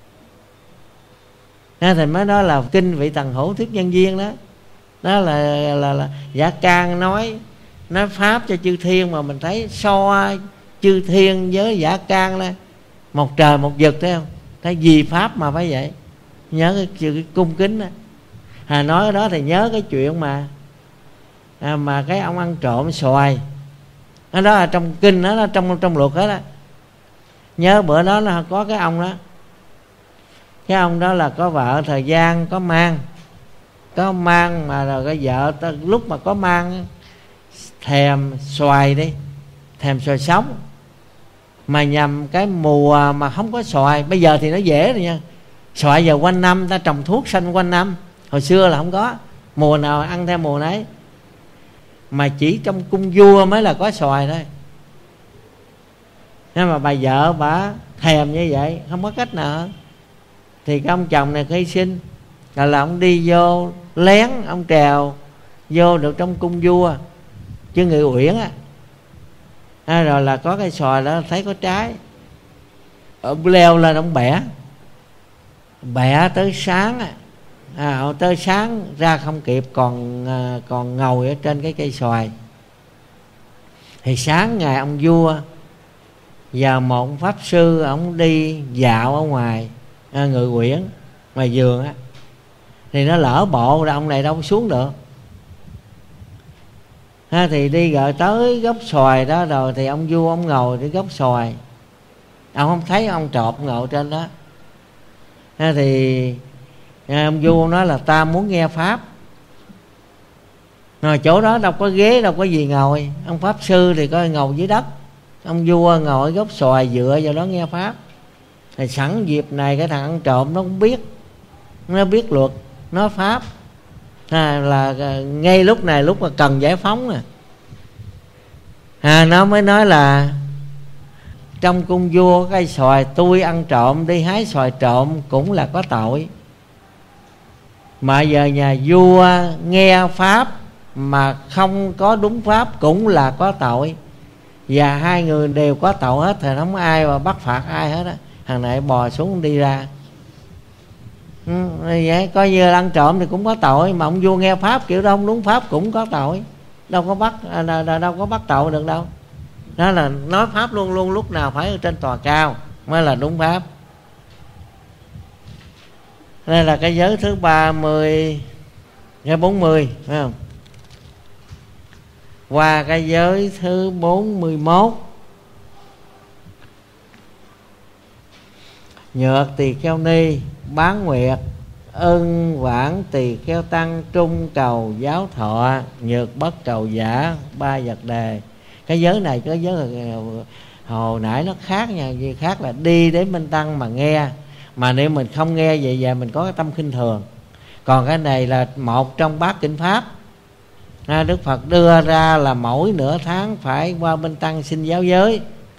À, thì mới nói là kinh Vị Tần Hữu Thuyết Nhân Duyên đó. Đó là, là, là Dã can nói nói pháp cho chư thiên, mà mình thấy so chư thiên với Dã can là một trời một vực, thấy không? Thấy vì pháp mà phải vậy. Nhớ cái, cái cung kính đó. À, nói đó thì nhớ cái chuyện mà à, mà cái ông ăn trộm xoài đó, đó là trong kinh đó, đó trong trong luật đó, đó. Nhớ bữa đó là có cái ông đó, cái ông đó là có vợ thời gian có mang, có mang mà rồi cái vợ ta, lúc mà có mang thèm xoài đi, thèm xoài sống, mà nhằm cái mùa mà không có xoài. Bây giờ thì nó dễ rồi nha, xoài giờ quanh năm, ta trồng thuốc xanh quanh năm. Hồi xưa là không có, mùa nào ăn theo mùa nấy, mà chỉ trong cung vua mới là có xoài thôi. Nhưng mà bà vợ bà thèm như vậy, không có cách nào hơn. Thì cái ông chồng này hy sinh, là, là ông đi vô lén, ông trèo vô được trong cung vua chứ Ngự Uyển á. À, rồi là có cái xoài đó thấy có trái, ông leo lên ông bẻ, bẻ tới sáng á. À, tới sáng ra không kịp, còn à, còn ngồi ở trên cái cây xoài. Thì sáng ngày ông vua và một pháp sư ông đi dạo ở ngoài à, Ngự Uyển ngoài vườn á, thì nó lỡ bộ ra, ông này đâu xuống được. À, thì đi rồi tới gốc xoài đó, rồi thì ông vua ông ngồi trên gốc xoài, ông không thấy ông trộm ngồi trên đó. À, thì ông vua nói là ta muốn nghe pháp. Rồi chỗ đó đâu có ghế, đâu có gì ngồi. Ông pháp sư thì coi ngồi dưới đất, ông vua ngồi gốc xoài dựa vào đó nghe pháp. Thì sẵn dịp này cái thằng ăn trộm nó cũng biết, nó biết luật, nó pháp. À, là ngay lúc này lúc mà cần giải phóng nè, à, nó mới nói là trong cung vua cây xoài, tôi ăn trộm đi hái xoài trộm cũng là có tội, mà giờ nhà vua nghe pháp mà không có đúng pháp cũng là có tội, và hai người đều có tội hết, thì không có ai mà bắt phạt ai hết á. Thằng này bò xuống đi ra. Ừ, vậy coi như ăn trộm thì cũng có tội, mà ông vua nghe pháp kiểu đó không đúng pháp cũng có tội, đâu có bắt đâu có bắt tội được đâu. Đó là nói pháp luôn luôn lúc nào phải ở trên tòa cao mới là đúng pháp. Đây là cái giới thứ ba mươi cái bốn mươi, phải không? Qua cái giới thứ bốn mươi mốt. Nhược tỳ kheo ni, bán nguyệt, ân vãn tỳ kheo tăng, trung cầu giáo thọ, nhược bất cầu giả, ba vật đề. Cái giới này cái giới hồi nãy nó khác nha, gì khác là đi đến bên tăng mà nghe, mà nếu mình không nghe vậy về mình có cái tâm khinh thường. Còn cái này là một trong bát kinh pháp. À, Đức Phật đưa ra là mỗi nửa tháng phải qua bên tăng xin giáo giới.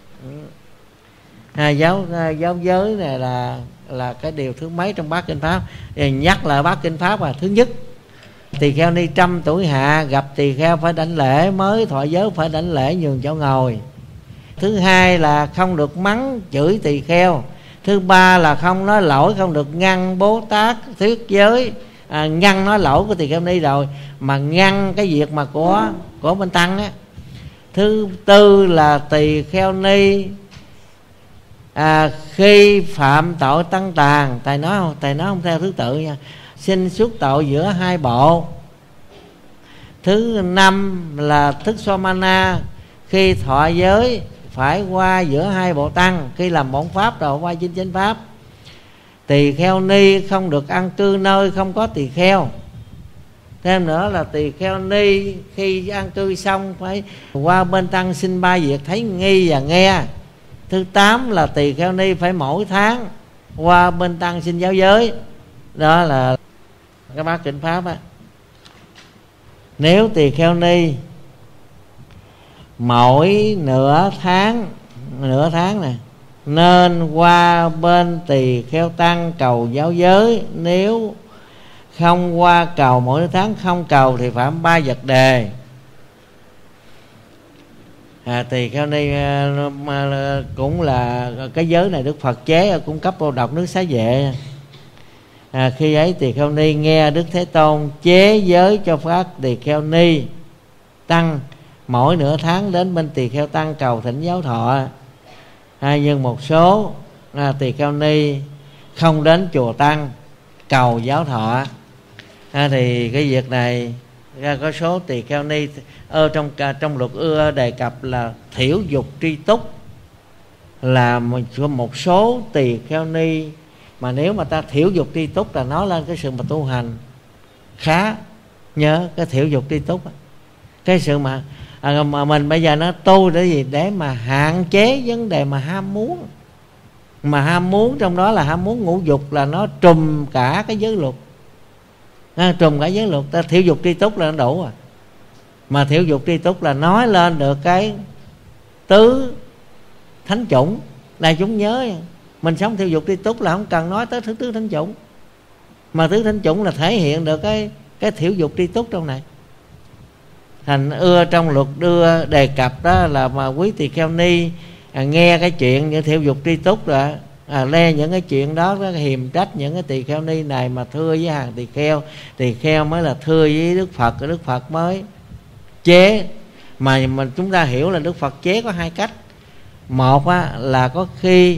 À, giáo giáo giới này là là cái điều thứ mấy trong bát kinh pháp. Thì nhắc lại bát kinh pháp là thứ nhất, tỳ kheo ni trăm tuổi hạ gặp tỳ kheo phải đảnh lễ, mới thọ giới phải đảnh lễ nhường chỗ ngồi. Thứ hai là không được mắng chửi tỳ kheo. Thứ ba là không nói lỗi, không được ngăn Bố Tát thuyết giới. À, ngăn nói lỗi của tỳ kheo ni rồi, mà ngăn cái việc mà của của bên tăng á. Thứ tư là tỳ kheo ni à, khi phạm tội tăng tàn, thầy nói không, thầy nói không theo thứ tự nha, xin xuất tội giữa hai bộ. Thứ năm là thức Somana, khi thọ giới phải qua giữa hai bộ tăng, khi làm bổn pháp rồi qua chính chánh pháp. Tỳ kheo ni không được ăn cư nơi không có tỳ kheo. Thêm nữa là tỳ kheo ni khi ăn cư xong phải qua bên tăng xin ba việc thấy nghi và nghe. Thứ tám là tỳ kheo ni phải mỗi tháng qua bên tăng xin giáo giới. Đó là cái bát kinh pháp á. Nếu tỳ kheo ni mỗi nửa tháng nửa tháng này nên qua bên tỳ kheo tăng cầu giáo giới. Nếu không qua cầu mỗi nửa tháng, không cầu thì phạm ba vật đề. à, Tỳ kheo ni cũng là cái giới này Đức Phật chế ở cung cấp Bồ Độc nước Xá Vệ. À, khi ấy tỳ kheo ni nghe Đức Thế Tôn chế giới cho phát tỳ kheo ni tăng mỗi nửa tháng đến bên tỳ kheo tăng cầu thỉnh giáo thọ. À, nhưng một số à, tỳ kheo ni không đến chùa tăng cầu giáo thọ. À, thì cái việc này ra có số tỳ kheo ni ở trong trong luật ưa đề cập là thiểu dục tri túc, là một, một số tỳ kheo ni mà nếu mà ta thiểu dục tri túc là nói lên cái sự mà tu hành khá. Nhớ cái thiểu dục tri túc, cái sự mà, à, mà mình bây giờ nó tu để gì? Để mà hạn chế vấn đề mà ham muốn. Mà ham muốn trong đó là ham muốn ngũ dục, là nó trùm cả cái giới luật. À, trùm cả giới luật. Ta thiểu dục tri túc là nó đủ à. Mà thiểu dục tri túc là nói lên được cái tứ thánh chủng. Đại chúng nhớ mình sống thiểu dục tri túc là không cần nói tới thứ tứ thánh chủng, mà tứ thánh chủng là thể hiện được cái cái thiểu dục tri túc trong này. Thành ưa trong luật đưa đề cập đó là mà quý tỳ kheo ni à, nghe cái chuyện như thiểu dục tri túc rồi à, le những cái chuyện đó, nó hiềm trách những cái tỳ kheo ni này mà thưa với hàng tỳ kheo. Tỳ kheo mới là thưa với Đức Phật, Đức Phật mới chế. Mà mình chúng ta hiểu là Đức Phật chế có hai cách. Một á, là có khi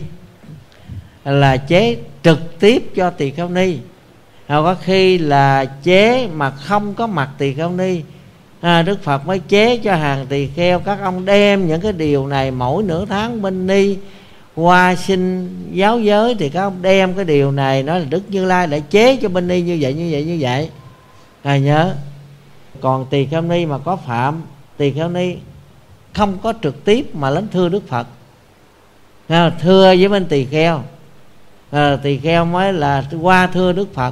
là chế trực tiếp cho tỳ kheo ni, hoặc có khi là chế mà không có mặt tỳ kheo ni. à, Đức Phật mới chế cho hàng tỳ kheo các ông đem những cái điều này mỗi nửa tháng bên ni qua xin giáo giới, thì các ông đem cái điều này, nói là Đức Như Lai đã chế cho bên ni như vậy như vậy như vậy. À, nhớ. Còn tỳ kheo ni mà có phạm, tỳ kheo ni không có trực tiếp mà đến thưa Đức Phật, à, thưa với bên tỳ kheo, à, tỳ kheo mới là qua thưa Đức Phật.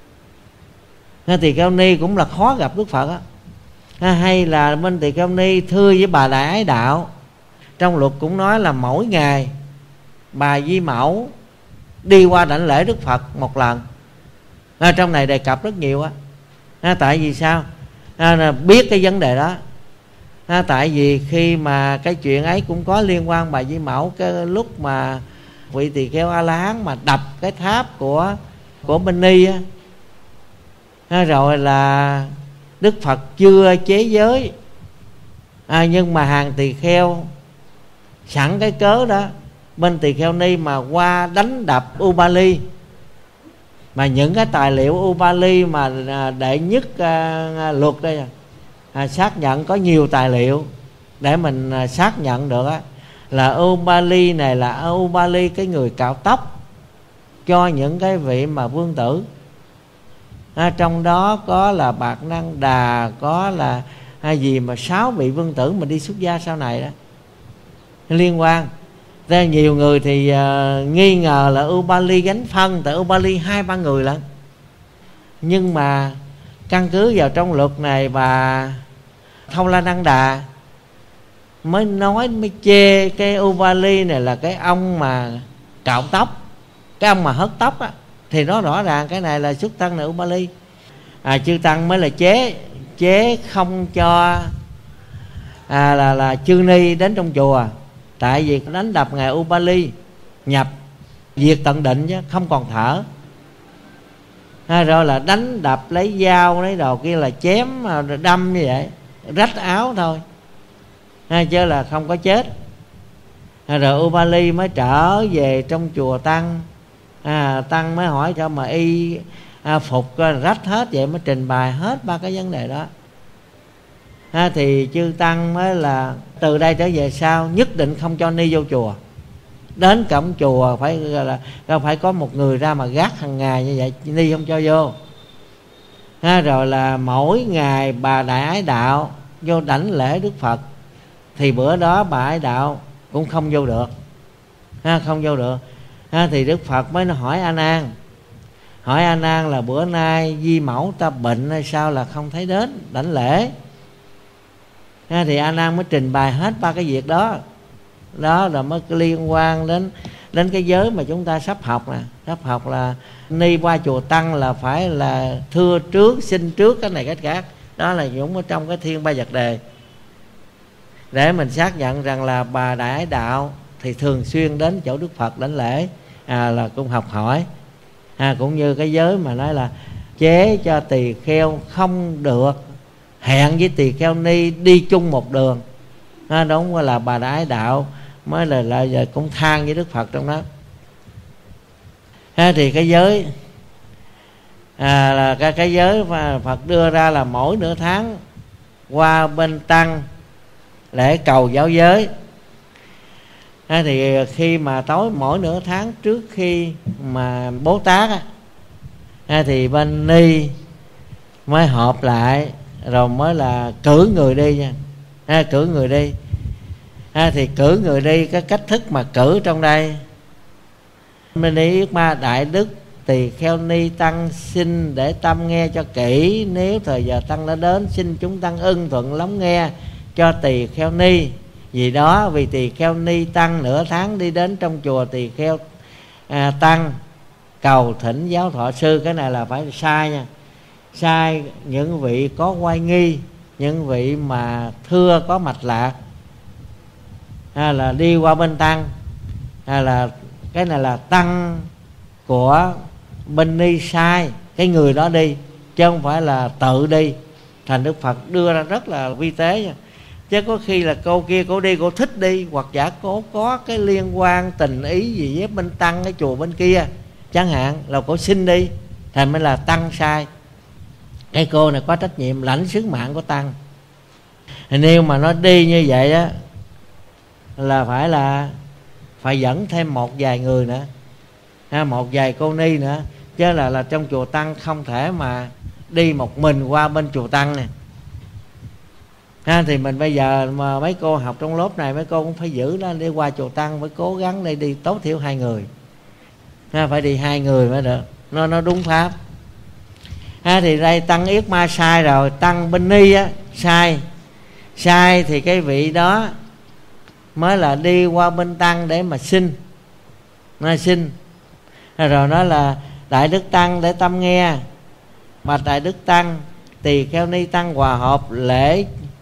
à, Tỳ kheo ni cũng là khó gặp Đức Phật á. à, Hay là bên tỳ kheo ni thưa với bà Đại Ái Đạo. Trong luật cũng nói là mỗi ngày bà Di Mẫu đi qua đảnh lễ Đức Phật một lần. à, Trong này đề cập rất nhiều á. à, Tại vì sao? À, biết cái vấn đề đó. à, Tại vì khi mà cái chuyện ấy cũng có liên quan bà Di Mẫu. Cái lúc mà vị tỳ kheo A La Hán mà đập cái tháp của của bên ni á, à, rồi là Đức Phật chưa chế giới, à, nhưng mà hàng tỳ kheo sẵn cái cớ đó, bên tỳ kheo ni mà qua đánh đập Ubali. Mà những cái tài liệu Ubali mà đệ nhất à, luật đây à, xác nhận có nhiều tài liệu để mình à, xác nhận được á, là Ubali này là Ubali cái người cạo tóc cho những cái vị mà vương tử. à, Trong đó có là Bạc Năng Đà, có là hay gì mà sáu vị vương tử mà đi xuất gia sau này đó liên quan. Thế nhiều người thì uh, nghi ngờ là Ubali gánh phân, tại Ubali hai ba người lận. Nhưng mà căn cứ vào trong luật này, bà Thông La Năng Đà mới nói, mới chê cái Ubali này là cái ông mà cạo tóc, cái ông mà hớt tóc á, thì nó rõ ràng cái này là xuất thân là Ubali. à, Chư Tăng mới là chế chế không cho à, là là chư ni đến trong chùa, tại vì đánh đập ngài Ubali nhập diệt tận định chứ không còn thở. à, Rồi là đánh đập lấy dao lấy đồ kia là chém đâm như vậy, rách áo thôi, à, chứ là không có chết. Rồi Upali mới trở về trong chùa Tăng. à, Tăng mới hỏi cho mà y à, phục rách hết vậy, mới trình bày hết ba cái vấn đề đó. à, Thì chư Tăng mới là từ đây trở về sau nhất định không cho ni vô chùa. Đến cổng chùa phải là phải có một người ra mà gác hàng ngày như vậy, ni không cho vô. à, Rồi là mỗi ngày bà Đại Ái Đạo vô đảnh lễ Đức Phật, thì bữa đó bà Ái Đạo cũng không vô được. à, Không vô được. à, Thì Đức Phật mới hỏi A Nan, hỏi A Nan là bữa nay Di Mẫu ta bệnh hay sao là không thấy đến đảnh lễ. à, Thì A Nan mới trình bày hết ba cái việc đó. Đó là mới liên quan đến đến cái giới mà chúng ta sắp học nè. Sắp học là ni qua chùa Tăng là phải là thưa trước, xin trước cái này cái khác. Đó là cũng ở trong cái Thiên Ba Vật Đề, để mình xác nhận rằng là bà Đại Ái Đạo thì thường xuyên đến chỗ Đức Phật đảnh lễ, à, là cũng học hỏi. à, Cũng như cái giới mà nói là chế cho tỳ kheo không được hẹn với tỳ kheo ni đi chung một đường. à, Đúng là bà Đại Ái Đạo mới là lại giờ cũng than với Đức Phật trong đó. à, Thì cái giới à, là cái, cái giới mà Phật đưa ra là mỗi nửa tháng qua bên Tăng để cầu giáo giới. à, Thì khi mà tối mỗi nửa tháng trước khi mà Bố Tát á, à, thì bên ni mới họp lại rồi mới là cử người đi nha. à, Cử người đi. à, Thì cử người đi, cái cách thức mà cử trong đây, Ni Yết Ma Đại Đức tỳ kheo ni tăng xin để tâm nghe cho kỹ. Nếu thời giờ tăng đã đến, xin chúng tăng ưng thuận lắng nghe cho tỳ kheo ni. Vì đó, vì tỳ kheo ni tăng nửa tháng đi đến trong chùa tỳ kheo à, tăng cầu thỉnh giáo thọ sư. Cái này là phải sai nha. Sai những vị có oai nghi, những vị mà thưa có mạch lạc, à, là đi qua bên tăng, à, là cái này là tăng của bên ni sai, cái người đó đi chứ không phải là tự đi. Thành Đức Phật đưa ra rất là vi tế nha. Chứ có khi là cô kia cô đi, cô thích đi, hoặc giả cô có cái liên quan tình ý gì với bên tăng cái chùa bên kia chẳng hạn, là cô xin đi, thành mới là tăng sai. Cái cô này có trách nhiệm lãnh sứ mạng của tăng. Nếu mà nó đi như vậy á, là phải là phải dẫn thêm một vài người nữa, ha, một vài cô ni nữa, chứ là là trong chùa tăng không thể mà đi một mình qua bên chùa tăng nè. Ha, thì mình bây giờ mà mấy cô học trong lớp này, mấy cô cũng phải giữ đó, đi qua chùa tăng phải cố gắng đi đi tối thiểu hai người, ha, phải đi hai người mới được, nó nó đúng pháp. Ha, thì đây tăng Yết Ma sai rồi, tăng bên ni á sai. Sai thì cái vị đó mới là đi qua bên tăng để mà xin, nó xin rồi nói là Đại Đức Tăng để tâm nghe. Mà Đại Đức Tăng tỳ kheo ni tăng hòa hợp lễ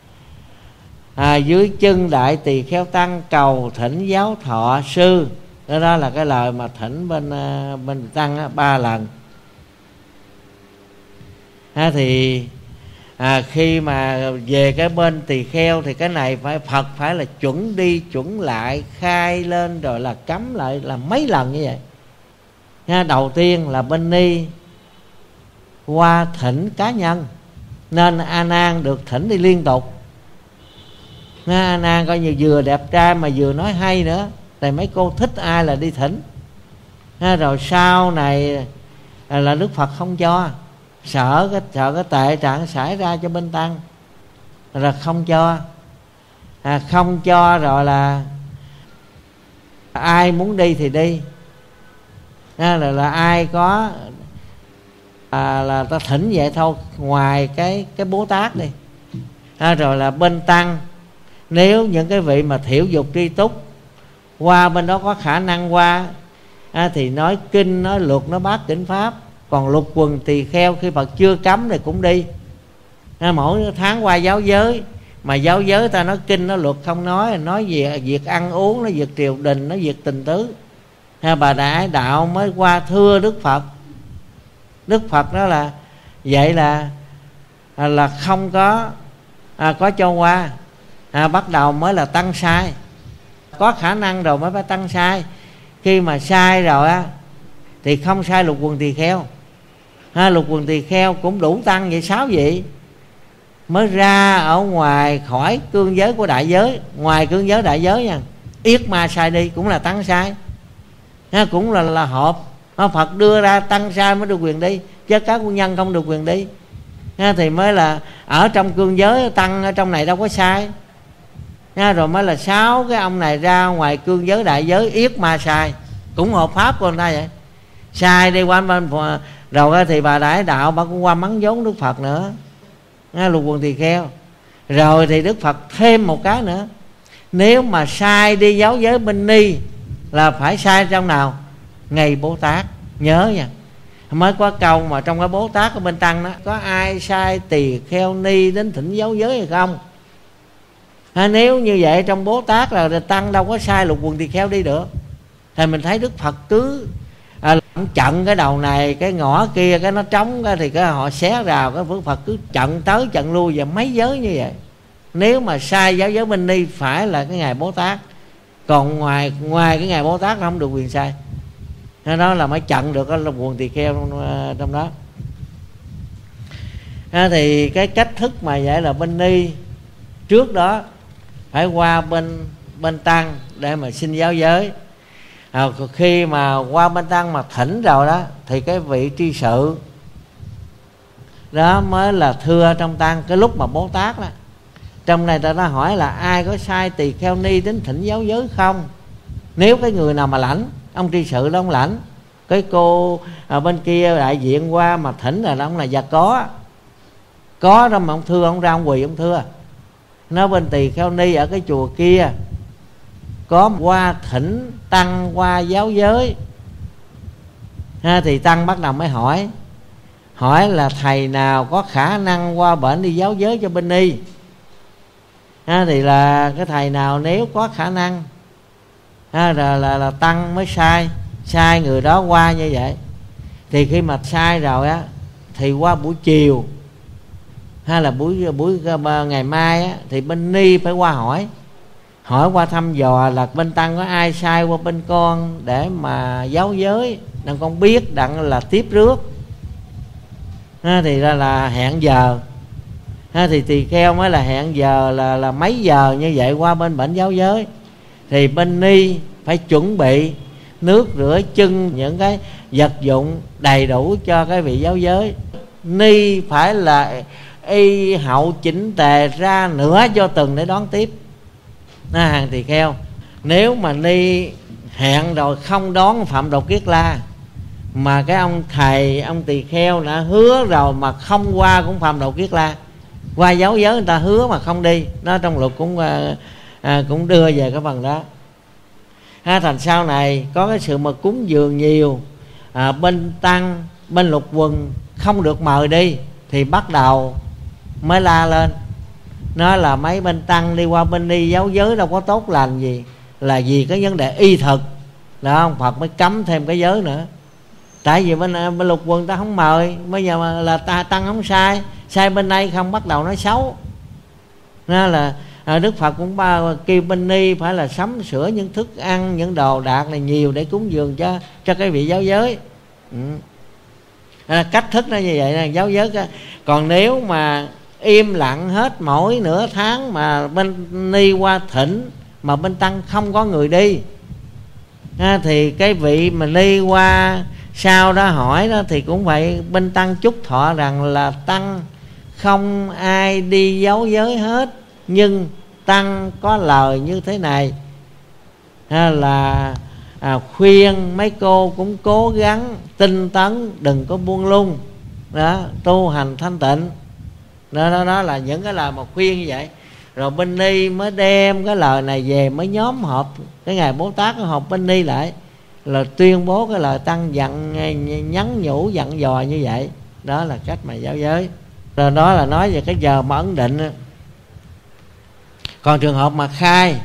à, dưới chân Đại tỳ kheo tăng cầu thỉnh giáo thọ sư. Đó, đó là cái lời mà thỉnh bên bên tăng á, ba lần. Ha, thì à, khi mà về cái bên tỳ kheo thì cái này phải Phật phải là chuẩn đi chuẩn lại, khai lên rồi là cấm lại là mấy lần như vậy. Ha, đầu tiên là bên ni qua thỉnh cá nhân, nên A Nan được thỉnh đi liên tục. Ha, A Nan coi như vừa đẹp trai mà vừa nói hay nữa, tại mấy cô thích ai là đi thỉnh. Ha, rồi sau này là Đức Phật không cho, sợ cái sợ cái tệ trạng xảy ra cho bên tăng, rồi không cho. à, không cho rồi là ai muốn đi thì đi. à, là, là ai có à, là ta thỉnh vậy thôi, ngoài cái cái Bố Tát đi. à, rồi là bên tăng, nếu những cái vị mà thiểu dục tri túc qua bên đó có khả năng qua, à, thì nói kinh, nói luật, nói bát kinh pháp. Còn lục quần tỳ kheo khi Phật chưa cấm thì cũng đi. à, Mỗi tháng qua giáo giới, mà giáo giới ta nói kinh, nói luật không nói, nói về việc ăn uống, nói việc triều đình, nói việc tình tứ. à, Bà Đại Ái Đạo mới qua thưa Đức Phật. Đức Phật đó là vậy là là không có à, có cho qua. à, Bắt đầu mới là tăng sai. có khả năng rồi mới phải tăng sai. Khi mà sai rồi á thì không sai lục quần tỳ kheo ha, lục quần tỳ kheo cũng đủ tăng vậy sáu vị mới ra ở ngoài khỏi cương giới của đại giới. Ngoài cương giới đại giới nha, yết ma sai đi cũng là tăng sai ha, cũng là là hợp. Phật đưa ra tăng sai mới được quyền đi, chứ các quân nhân không được quyền đi ha, thì mới là ở trong cương giới tăng ở trong này đâu có sai ha. Rồi mới là sáu cái ông này ra ngoài cương giới đại giới yết ma sai cũng hợp pháp của người ta vậy. Sai đi qua bên rồi thì bà Đại Đạo bà cũng qua mắng vốn Đức Phật nữa ha, lục quần tỳ kheo. Rồi thì Đức Phật thêm một cái nữa, nếu mà sai đi giáo giới bên ni là phải sai trong nào? Ngày Bồ Tát. Nhớ nha, mới có câu mà trong cái Bồ Tát ở bên tăng đó, có ai sai tỳ kheo ni đến thỉnh giáo giới hay không ha, nếu như vậy trong Bồ Tát là tăng đâu có sai lục quần tỳ kheo đi được. Thì mình thấy Đức Phật cứ à, chặn cái đầu này cái ngõ kia, cái nó trống cái thì cái họ xé rào, cái Đức Phật cứ chặn tới chặn lui và mấy giới như vậy. Nếu mà sai giáo giới bên ni phải là cái ngày Bồ Tát, còn ngoài ngoài cái ngày Bồ Tát không được quyền sai. Đó là mới chặn được cái lục quần tỳ kheo trong, trong đó. À, thì cái cách thức mà vậy là bên ni trước đó phải qua bên bên tăng để mà xin giáo giới. À, khi mà qua bên tăng mà thỉnh rồi đó thì cái vị tri sự đó mới là thưa trong tăng. Cái lúc mà Bồ Tát đó, trong này ta đã hỏi là ai có sai tỳ kheo ni đến thỉnh giáo giới không. Nếu cái người nào mà lãnh, ông tri sự đó ông lãnh, cái cô ở bên kia đại diện qua mà thỉnh là ông là dạ có có đó, mà ông thưa ông ra ông quỳ ông thưa. Nó bên tỳ kheo ni ở cái chùa kia có qua thỉnh tăng qua giáo giới ha, thì tăng bắt đầu mới hỏi hỏi là thầy nào có khả năng qua bển đi giáo giới cho bên ni ha, thì là cái thầy nào nếu có khả năng ha, là, là, là tăng mới sai sai người đó qua như vậy. Thì khi mà sai rồi á thì qua buổi chiều hay là buổi buổi ngày mai á, thì bên ni phải qua hỏi hỏi qua thăm dò là bên tăng có ai sai qua bên con để mà giáo giới đặng con biết đặng là tiếp rước ha, thì ra là hẹn giờ ha, thì tỳ kheo mới là hẹn giờ là là mấy giờ như vậy qua bên bển giáo giới. Thì bên ni phải chuẩn bị nước rửa chân, những cái vật dụng đầy đủ cho cái vị giáo giới. Ni phải là y hậu chỉnh tề ra nửa cho từng để đón tiếp à, hàng tỳ kheo. Nếu mà ni hẹn rồi không đón Phạm Đột Kiết La, mà cái ông thầy ông tỳ kheo đã hứa rồi mà không qua cũng Phạm Đột Kiết La. Qua giáo giới người ta hứa mà không đi, nó trong luật cũng à, cũng đưa về cái phần đó ha. Thành sau này có cái sự mà cúng dường nhiều à, bên tăng bên lục quần không được mời đi thì bắt đầu mới la lên, nói là mấy bên tăng đi qua bên đi giáo giới đâu có tốt lành gì, là vì cái vấn đề y thực đó không, Phật mới cấm thêm cái giới nữa. Tại vì bên, bên lục quần ta không mời, bây giờ mà là ta tăng không sai, sai bên đây không bắt đầu nói xấu. Nên là à, Đức Phật cũng ba kêu bên ni phải là sắm sửa những thức ăn, những đồ đạc này nhiều để cúng dường cho cho cái vị giáo giới. Ừ. À, cách thức nó như vậy là giáo giới. Còn nếu mà im lặng hết mỗi nửa tháng mà bên ni qua thỉnh mà bên tăng không có người đi à, thì cái vị mà ni qua sau đó hỏi đó thì cũng vậy, bên tăng chúc thọ rằng là tăng không ai đi giáo giới hết, nhưng tăng có lời như thế này à, là à, khuyên mấy cô cũng cố gắng tinh tấn, đừng có buông lung đó, tu hành thanh tịnh đó, đó, đó là những cái lời mà khuyên như vậy. Rồi bên ni mới đem cái lời này về, mới nhóm họp cái ngày Bồ Tát họp bên ni lại là tuyên bố cái lời tăng dặn, nhắn nhủ dặn dò như vậy. Đó là cách mà giáo giới. Rồi đó là nói về cái giờ mà ấn định. Còn trường hợp mà khai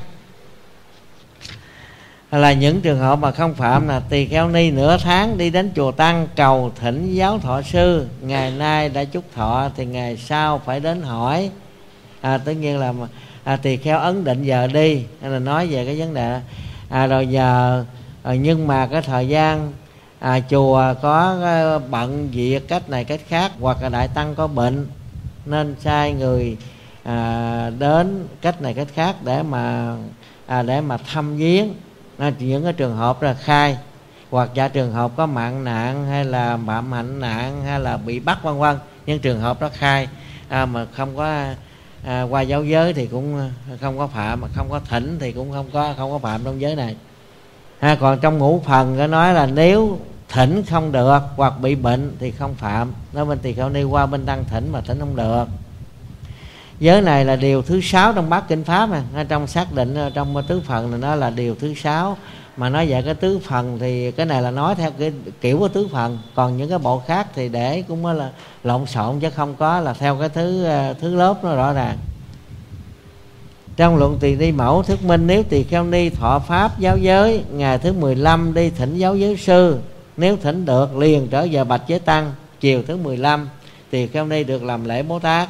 là những trường hợp mà không phạm là tỳ kheo ni nửa tháng đi đến chùa tăng cầu thỉnh giáo thọ sư, ngày nay đã chúc thọ thì ngày sau phải đến hỏi. À, tất nhiên là à, tỳ kheo ấn định giờ đi, hay là nói về cái vấn đề à, rồi giờ à, nhưng mà cái thời gian à, chùa có bận việc cách này cách khác, hoặc là đại tăng có bệnh nên sai người à, đến cách này cách khác để mà à, để mà thăm viếng. À, những cái trường hợp là khai, hoặc giả trường hợp có mạng nạn hay là phạm hạnh nạn hay là bị bắt vân vân, những trường hợp đó khai à, mà không có à, qua giáo giới thì cũng không có phạm, mà không có thỉnh thì cũng không có không có phạm trong giới này. À, còn trong ngũ phần có nói là nếu thỉnh không được hoặc bị bệnh thì không phạm. Nói bên tỳ kheo ni qua bên tăng thỉnh mà thỉnh không được. Giới này là điều thứ sáu trong bát kinh pháp này. Trong xác định trong tứ phần này nó là điều thứ sáu. Mà nói về cái tứ phần thì cái này là nói theo cái kiểu của tứ phần. Còn những cái bộ khác thì để cũng là lộn xộn, chứ không có là theo cái thứ thứ lớp nó rõ ràng. Trong luận tỳ ni mẫu thuyết minh, nếu tỳ kheo ni thọ pháp giáo giới, ngày thứ mười lăm đi thỉnh giáo giới sư. Nếu thỉnh được liền trở về bạch với tăng. Chiều thứ mười lăm tỳ kheo ni được làm lễ Bố Tát.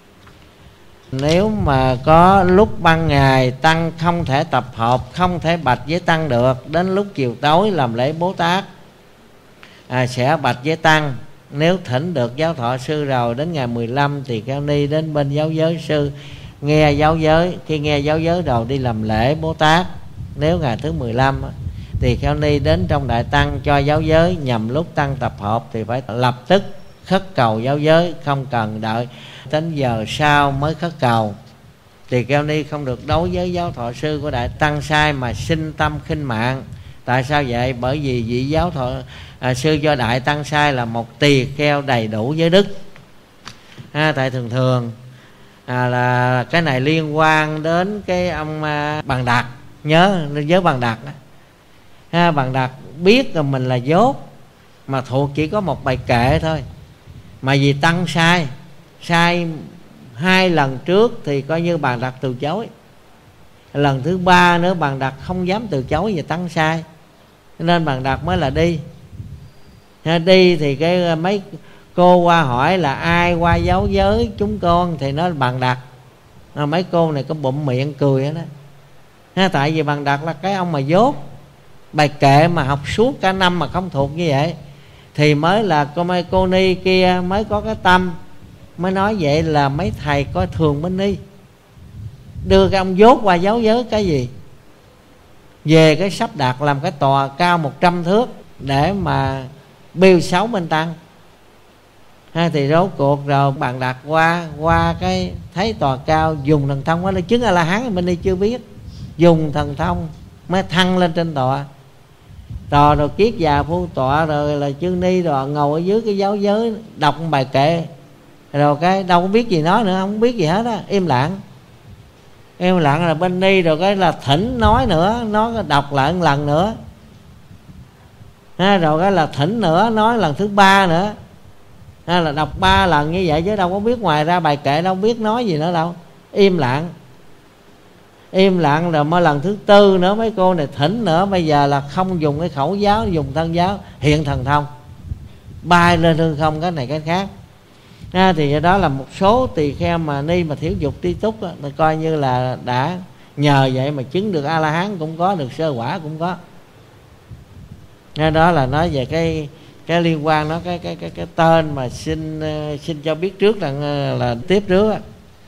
Nếu mà có lúc ban ngày tăng không thể tập hợp, không thể bạch với tăng được, đến lúc chiều tối làm lễ Bố Tát à, sẽ bạch với tăng. Nếu thỉnh được giáo thọ sư rồi, đến ngày mười lăm tỳ kheo ni đến bên giáo giới sư nghe giáo giới. Khi nghe giáo giới rồi đi làm lễ Bố Tát. Nếu ngày thứ mười lăm tỳ kheo ni đến trong đại tăng cho giáo giới, nhằm lúc tăng tập hợp thì phải lập tức khất cầu giáo giới, không cần đợi đến giờ sau mới khất cầu. Tỳ kheo ni không được đối với giáo thọ sư của đại tăng sai mà sinh tâm khinh mạng. Tại sao vậy? Bởi vì vị giáo thọ à, sư cho đại tăng sai là một tỳ kheo đầy đủ giới đức. À, tại thường thường à, là cái này liên quan đến cái ông à, Bằng Đạt. Nhớ với Bằng Đạt đó. À, Bằng Đạt biết là mình là dốt, mà thuộc chỉ có một bài kệ thôi, mà vì tăng sai sai hai lần trước thì coi như Bằng Đạt từ chối. Lần thứ ba nữa Bằng Đạt không dám từ chối vì tăng sai, nên Bằng Đạt mới là đi. Đi thì cái mấy cô qua hỏi là ai qua giáo giới chúng con, thì nói Bằng Đạt. Mấy cô này có bụm miệng cười đó. Tại vì Bằng Đạt là cái ông mà dốt, bài kệ mà học suốt cả năm mà không thuộc như vậy, thì mới là cô mấy cô ni kia mới có cái tâm, mới nói vậy là mấy thầy coi thường bên ni, đưa cái ông dốt qua giáo giới cái gì. Về cái sắp đặt làm cái tòa cao một trăm thước để mà biêu sáu bên tăng. Ha, thì rốt cuộc rồi Bằng Đạt qua qua cái thấy tòa cao, dùng thần thông đó, chứng A La Hán bên đây chưa biết, dùng thần thông mới thăng lên trên tòa. Tòa rồi kiết già phu tọa rồi là chư ni rồi ngồi ở dưới cái giáo giới đọc bài kệ, rồi cái đâu có biết gì nói nữa, không biết gì hết á, im lặng. Im lặng là bên ni rồi cái là thỉnh nói nữa, nó đọc lại một lần nữa. Ha, rồi cái là thỉnh nữa, nói lần thứ ba nữa. Ha, là đọc ba lần như vậy chứ đâu có biết, ngoài ra bài kệ đâu biết nói gì nữa đâu. Im lặng. Im lặng rồi mới lần thứ tư nữa mấy cô này thỉnh nữa. Bây giờ là không dùng cái khẩu giáo, dùng thân giáo, hiện thần thông, bay lên hư không cái này cái khác. À, thì đó là một số tỳ kheo mà ni mà thiếu dục tri túc đó, coi như là đã nhờ vậy mà chứng được A La Hán cũng có, được sơ quả cũng có. À, đó là nói về cái cái liên quan nó cái cái cái cái tên mà xin xin cho biết trước là là tiếp trước á.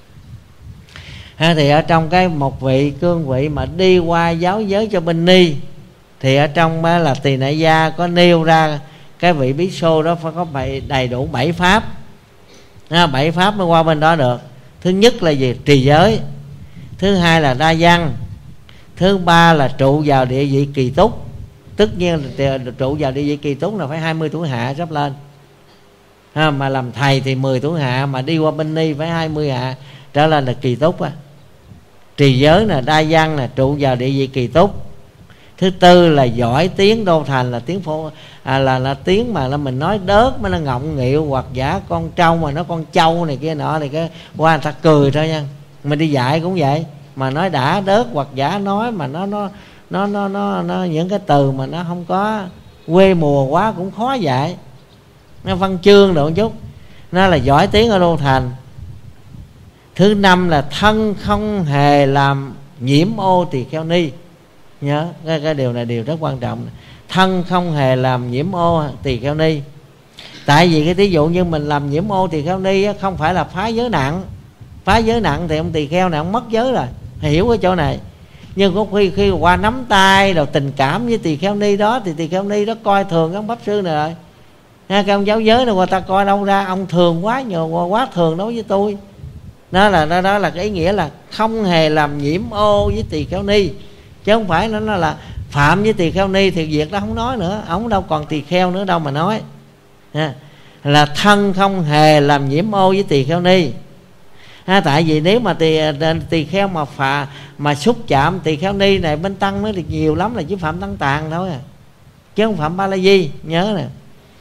À, thì ở trong cái một vị cương vị mà đi qua giáo giới cho bên ni, thì ở trong đó là Tỳ Nại Gia có nêu ra cái vị bí xô đó phải có bảy, đầy đủ bảy pháp. À, bảy pháp mới qua bên đó được. Thứ nhất là gì? Trì giới. Thứ hai là đa văn. Thứ ba là trụ vào địa vị kỳ túc. Tất nhiên là trụ vào địa vị kỳ túc là phải hai mươi tuổi hạ sắp lên. À, mà làm thầy thì mười tuổi hạ, mà đi qua bên ni phải hai mươi hạ trở lên là kỳ túc á. Trì giới là đa văn, là trụ vào địa vị kỳ túc. Thứ tư là giỏi tiếng đô thành, là tiếng phổ à, là là tiếng mà là mình nói đớt mới nó ngọng nghịu, hoặc giả con trâu mà nó con trâu này kia nọ thì cái qua người ta cười thôi nha. Mình đi dạy cũng vậy, mà nói đã đớt hoặc giả nói mà nó nó nó nó nó, nó những cái từ mà nó không có quê mùa quá cũng khó dạy. Nó văn chương được một chút. Nó là giỏi tiếng ở đô thành. Thứ năm là thân không hề làm nhiễm ô tỳ kheo ni. Nhớ cái, cái điều này điều rất quan trọng. Thân không hề làm nhiễm ô tỳ kheo ni. Tại vì cái thí dụ như mình làm nhiễm ô tỳ kheo ni không phải là phá giới nặng. Phá giới nặng thì ông tỳ kheo này ông mất giới rồi, hiểu cái chỗ này. Nhưng có khi khi qua nắm tay rồi tình cảm với tỳ kheo ni đó, thì tỳ kheo ni đó coi thường cái ông pháp sư này rồi. Cái ông giáo giới này người ta coi đâu ra, ông thường quá, nhiều quá thường đối với tôi. Đó là đó, đó là cái ý nghĩa là không hề làm nhiễm ô với tỳ kheo ni, chứ không phải nó, nó là phạm với tỳ kheo ni thì việc đó không nói nữa, ông đâu còn tỳ kheo nữa đâu mà nói. À, là thân không hề làm nhiễm ô với tỳ kheo ni. À, tại vì nếu mà tỳ tỳ kheo mà phà mà xúc chạm tỳ kheo ni này bên tăng mới được nhiều lắm là chỉ phạm tăng tàn thôi à, chứ không phạm ba la di. Nhớ nè.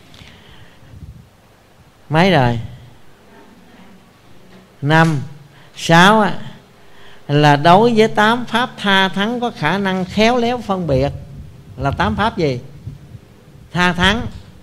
Mấy rồi? Năm. Sáu là đối với tám pháp tha thắng có khả năng khéo léo phân biệt. Là tám pháp gì? Tha thắng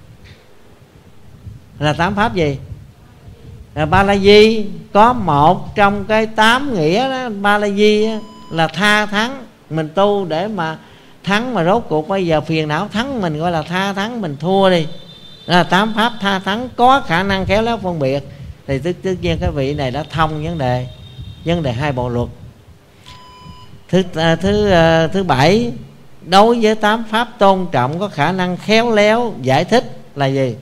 là tám pháp gì? Là ba la di. Có một trong cái tám nghĩa đó, ba la di đó, là tha thắng. Mình tu để mà thắng, mà rốt cuộc bây giờ phiền não thắng mình, gọi là tha thắng, mình thua đi. Đó là tám pháp tha thắng có khả năng khéo léo phân biệt. Thì tất, tất nhiên cái vị này đã thông vấn đề vấn đề hai bộ luật. Thứ thứ thứ bảy, đối với tám pháp tôn trọng có khả năng khéo léo giải thích là gì?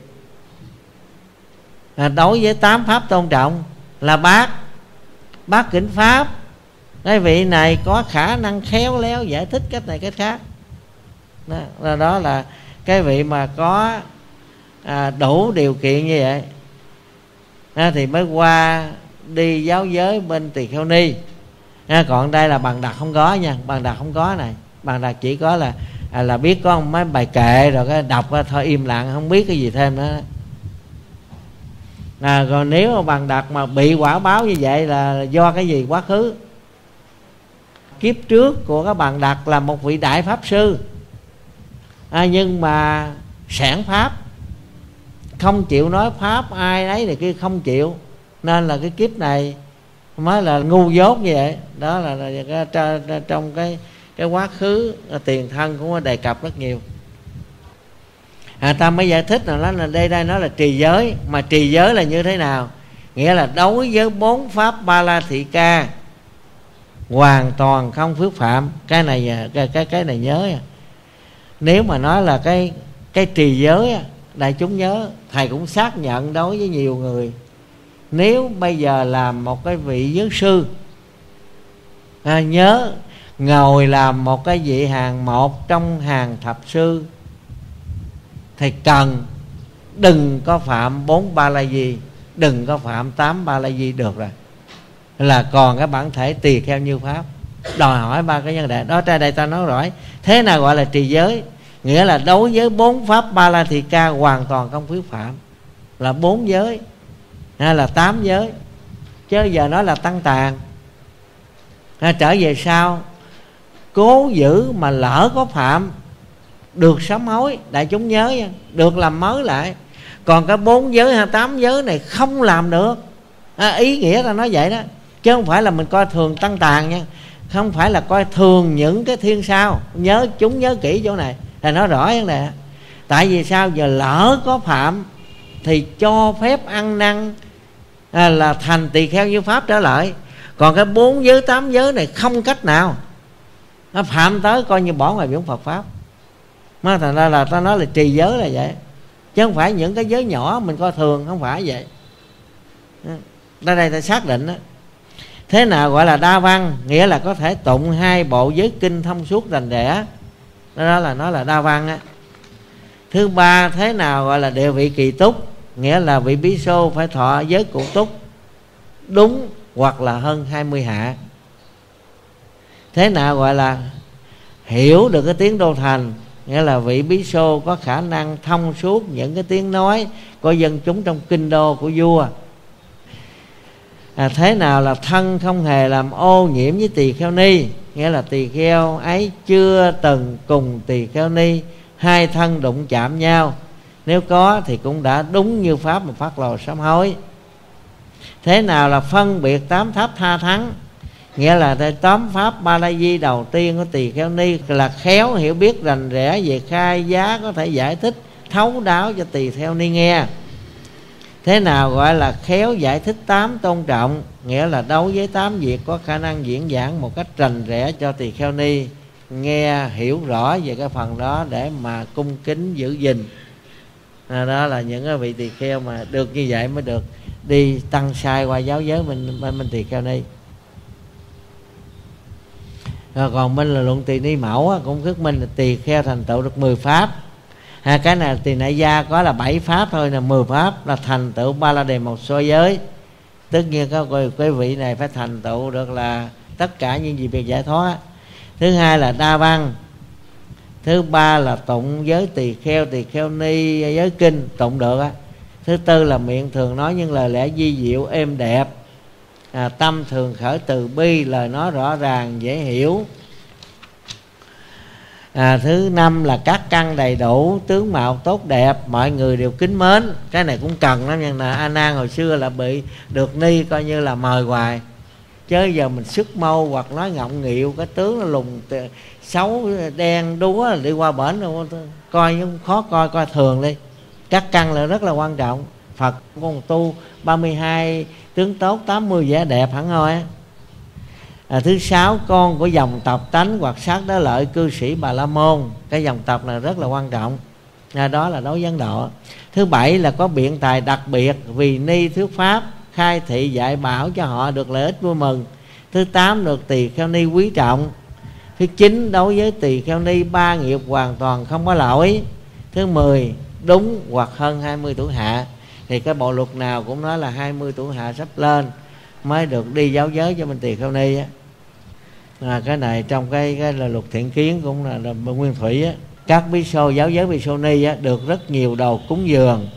À, đối với tám pháp tôn trọng là bát bát kính pháp. Cái vị này có khả năng khéo léo giải thích cách này cách khác. Đó, đó là cái vị mà có à, đủ điều kiện như vậy à, thì mới qua đi giáo giới bên tỳ kheo ni. À, còn đây là Bằng Đạt không có nha, Bằng Đạt không có này. Bằng Đạt chỉ có là à, là biết có mấy bài kệ rồi cái đọc thôi im lặng, không biết cái gì thêm nữa. À, rồi nếu mà Bằng Đạt mà bị quả báo như vậy là do cái gì? Quá khứ kiếp trước của các Bằng Đạt là một vị đại pháp sư à, nhưng mà sản pháp, không chịu nói pháp, ai nấy này kia không chịu, nên là cái kiếp này mới là ngu dốt như vậy. Đó là, là, là, là trong cái cái quá khứ tiền thân cũng có đề cập rất nhiều. À, ta mới giải thích là nó là đây đây nó là trì giới. Mà trì giới là như thế nào? Nghĩa là đối với bốn pháp ba la thị ca hoàn toàn không phước phạm. Cái này cái cái cái này nhớ. Nếu mà nói là cái cái trì giới, đại chúng nhớ, thầy cũng xác nhận đối với nhiều người. Nếu bây giờ làm một cái vị giới sư à, nhớ ngồi làm một cái vị hàng một trong hàng thập sư thì cần đừng có phạm bốn ba la di, đừng có phạm tám ba la di được rồi, là còn cái bản thể tỳ kheo như pháp. Đòi hỏi ba cái vấn đề đó. Trên đây ta nói rõ thế nào gọi là trì giới. Nghĩa là đối với bốn pháp ba la thị ca hoàn toàn không phước phạm, là bốn giới hay là tám giới, chứ giờ nói là tăng tàn. À, trở về sau cố giữ mà lỡ có phạm được sám hối, đại chúng nhớ nha, được làm mới lại. Còn cái bốn giới hay tám giới này không làm được. À, ý nghĩa ta nói vậy đó, chứ không phải là mình coi thường tăng tàn nha, không phải là coi thường những cái thiên sao. Nhớ, chúng nhớ kỹ chỗ này là nói rõ vấn đề. Tại vì sao? Giờ lỡ có phạm thì cho phép ăn năn à, là thành tỳ kheo như pháp trở lại. Còn cái bốn giới tám giới này không cách nào, nó phạm tới coi như bỏ ngoài biển Phật pháp. Mà thành ra là ta nói là trì giới là vậy, chứ không phải những cái giới nhỏ mình coi thường, không phải vậy. Ở đây ta xác định đó. Thế nào gọi là đa văn? Nghĩa là có thể tụng hai bộ giới kinh thông suốt rành rẽ, đó là nó là đa văn á. Thứ ba, thế nào gọi là địa vị kỳ túc? Nghĩa là vị bí xô phải thọ giới cụ túc đúng hoặc là hơn hai mươi hạ. Thế nào gọi là hiểu được cái tiếng đô thành? Nghĩa là vị bí xô có khả năng thông suốt những cái tiếng nói của dân chúng trong kinh đô của vua. À, thế nào là thân không hề làm ô nhiễm với tỳ kheo ni? Nghĩa là tỳ kheo ấy chưa từng cùng tỳ kheo ni hai thân đụng chạm nhau, nếu có thì cũng đã đúng như pháp mà phát lò sám hối. Thế nào là phân biệt tám pháp tha thắng? Nghĩa là tám pháp Ba La Di đầu tiên của Tỳ Kheo Ni là khéo hiểu biết rành rẽ về khai giá, có thể giải thích thấu đáo cho Tỳ Kheo Ni nghe. Thế nào gọi là khéo giải thích tám tôn trọng? Nghĩa là đối với tám việc có khả năng diễn giảng một cách rành rẽ cho Tỳ Kheo Ni nghe hiểu rõ về cái phần đó để mà cung kính giữ gìn. À, đó là những cái vị tỳ kheo mà được như vậy mới được đi tăng sai qua giáo giới mình bên, bên Tỳ Kheo Ni. Rồi còn bên là luận Tỳ Ni Mẫu á, cũng thuyết minh là tỳ kheo thành tựu được mười pháp. À, cái này Tỳ Nại Gia có là bảy pháp thôi, là mười pháp là thành tựu ba la đề một số giới. Tất nhiên các quý vị này phải thành tựu được là tất cả những gì việc giải thoát. Thứ hai là đa văn. Thứ ba là tụng giới tỳ kheo, tỳ kheo ni, giới kinh tụng được á. Thứ tư là miệng thường nói những lời lẽ di diệu êm đẹp. À, tâm thường khởi từ bi, lời nói rõ ràng dễ hiểu. À, thứ năm là các căn đầy đủ, tướng mạo tốt đẹp, mọi người đều kính mến. Cái này cũng cần lắm, nhưng là A Nan hồi xưa là bị được ni coi như là mời hoài, chứ giờ mình sức mâu hoặc nói ngọng nghịu, cái tướng nó lùng xấu đen đúa đi qua bển coi nhưng khó coi, coi thường đi. Các căn là rất là quan trọng. Phật còn tu ba mươi hai tướng tốt, tám mươi vẻ đẹp hẳn thôi á. À, thứ sáu, con của dòng tộc tánh hoặc sát đế lợi cư sĩ Bà La Môn. Cái dòng tộc này rất là quan trọng. À, đó là đối với Ấn Độ. Thứ bảy là có biện tài đặc biệt vì ni thuyết pháp, khai thị dạy bảo cho họ được lợi ích vui mừng. Thứ tám, được tỳ kheo ni quý trọng. Thứ chín, đối với tỳ kheo ni ba nghiệp hoàn toàn không có lỗi. Thứ mười, đúng hoặc hơn hai mươi tuổi hạ. Thì cái bộ luật nào cũng nói là hai mươi tuổi hạ sắp lên mới được đi giáo giới cho bên tỳ kheo ni á. À, cái này trong cái, cái là luật thiện kiến cũng là, là nguyên thủy á. Các bí xô giáo giới bí xô ni á, được rất nhiều đồ cúng dường.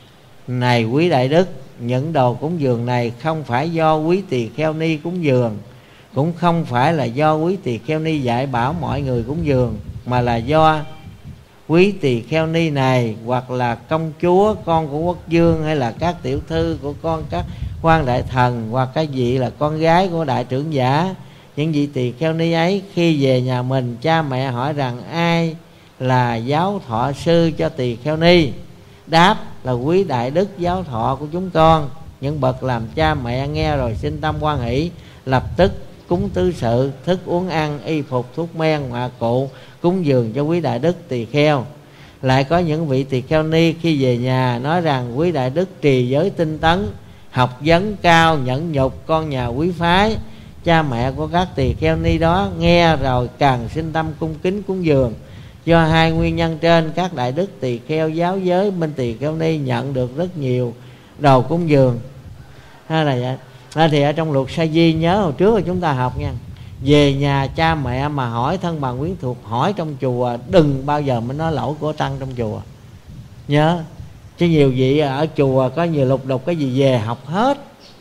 Này quý đại đức, những đồ cúng dường này không phải do quý tỳ kheo ni cúng dường, cũng không phải là do quý tỳ kheo ni dạy bảo mọi người cúng dường, mà là do quý tỳ kheo ni này hoặc là công chúa con của quốc vương, hay là các tiểu thư của con các quan đại thần, hoặc cái vị là con gái của đại trưởng giả. Những vị tỳ kheo ni ấy khi về nhà mình, cha mẹ hỏi rằng ai là giáo thọ sư cho tỳ kheo ni, đáp là quý đại đức giáo thọ của chúng con. Những bậc làm cha mẹ nghe rồi sinh tâm hoan hỷ, lập tức cúng tứ sự, thức uống ăn, y phục, thuốc men, ngoại cụ cúng dường cho quý đại đức tỳ kheo. Lại có những vị tỳ kheo ni khi về nhà nói rằng quý đại đức trì giới tinh tấn, học vấn cao, nhẫn nhục, con nhà quý phái. Cha mẹ của các tỳ kheo ni đó nghe rồi càng sinh tâm cung kính cúng dường. Do hai nguyên nhân trên, các đại đức tỳ kheo giáo giới bên tỳ kheo ni nhận được rất nhiều đồ cúng dường. Hay là vậy. À, thì ở trong luật Sa Di nhớ hồi trước là chúng ta học nha, về nhà cha mẹ mà hỏi thân bằng quyến thuộc, hỏi trong chùa đừng bao giờ mới nói lỗi của tăng trong chùa, nhớ. Chứ nhiều vị ở chùa có nhiều lục đục cái gì về học hết,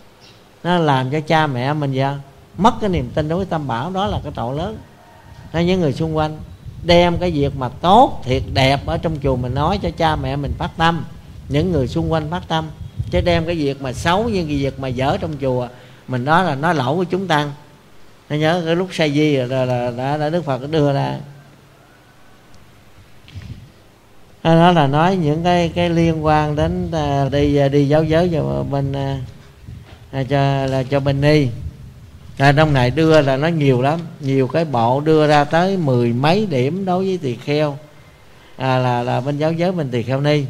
nó làm cho cha mẹ mình vậy mất cái niềm tin đối với Tam Bảo. Đó là cái tội lớn. Hay những người xung quanh đem cái việc mà tốt thiệt đẹp ở trong chùa mình nói cho cha mẹ mình phát tâm, những người xung quanh phát tâm, chứ đem cái việc mà xấu như cái việc mà dở trong chùa mình nói là nói lỗi của chúng tăng. Nó nhớ cái lúc Sa Di là, là, là, là Đức Phật đưa ra đó là nói những cái cái liên quan đến uh, đi đi giáo giới cho bên uh, cho là cho bên ni. À, trong này đưa là nó nhiều lắm, nhiều cái bộ đưa ra tới mười mấy điểm đối với tỳ kheo, à, là là bên giáo giới bên tỳ kheo ni.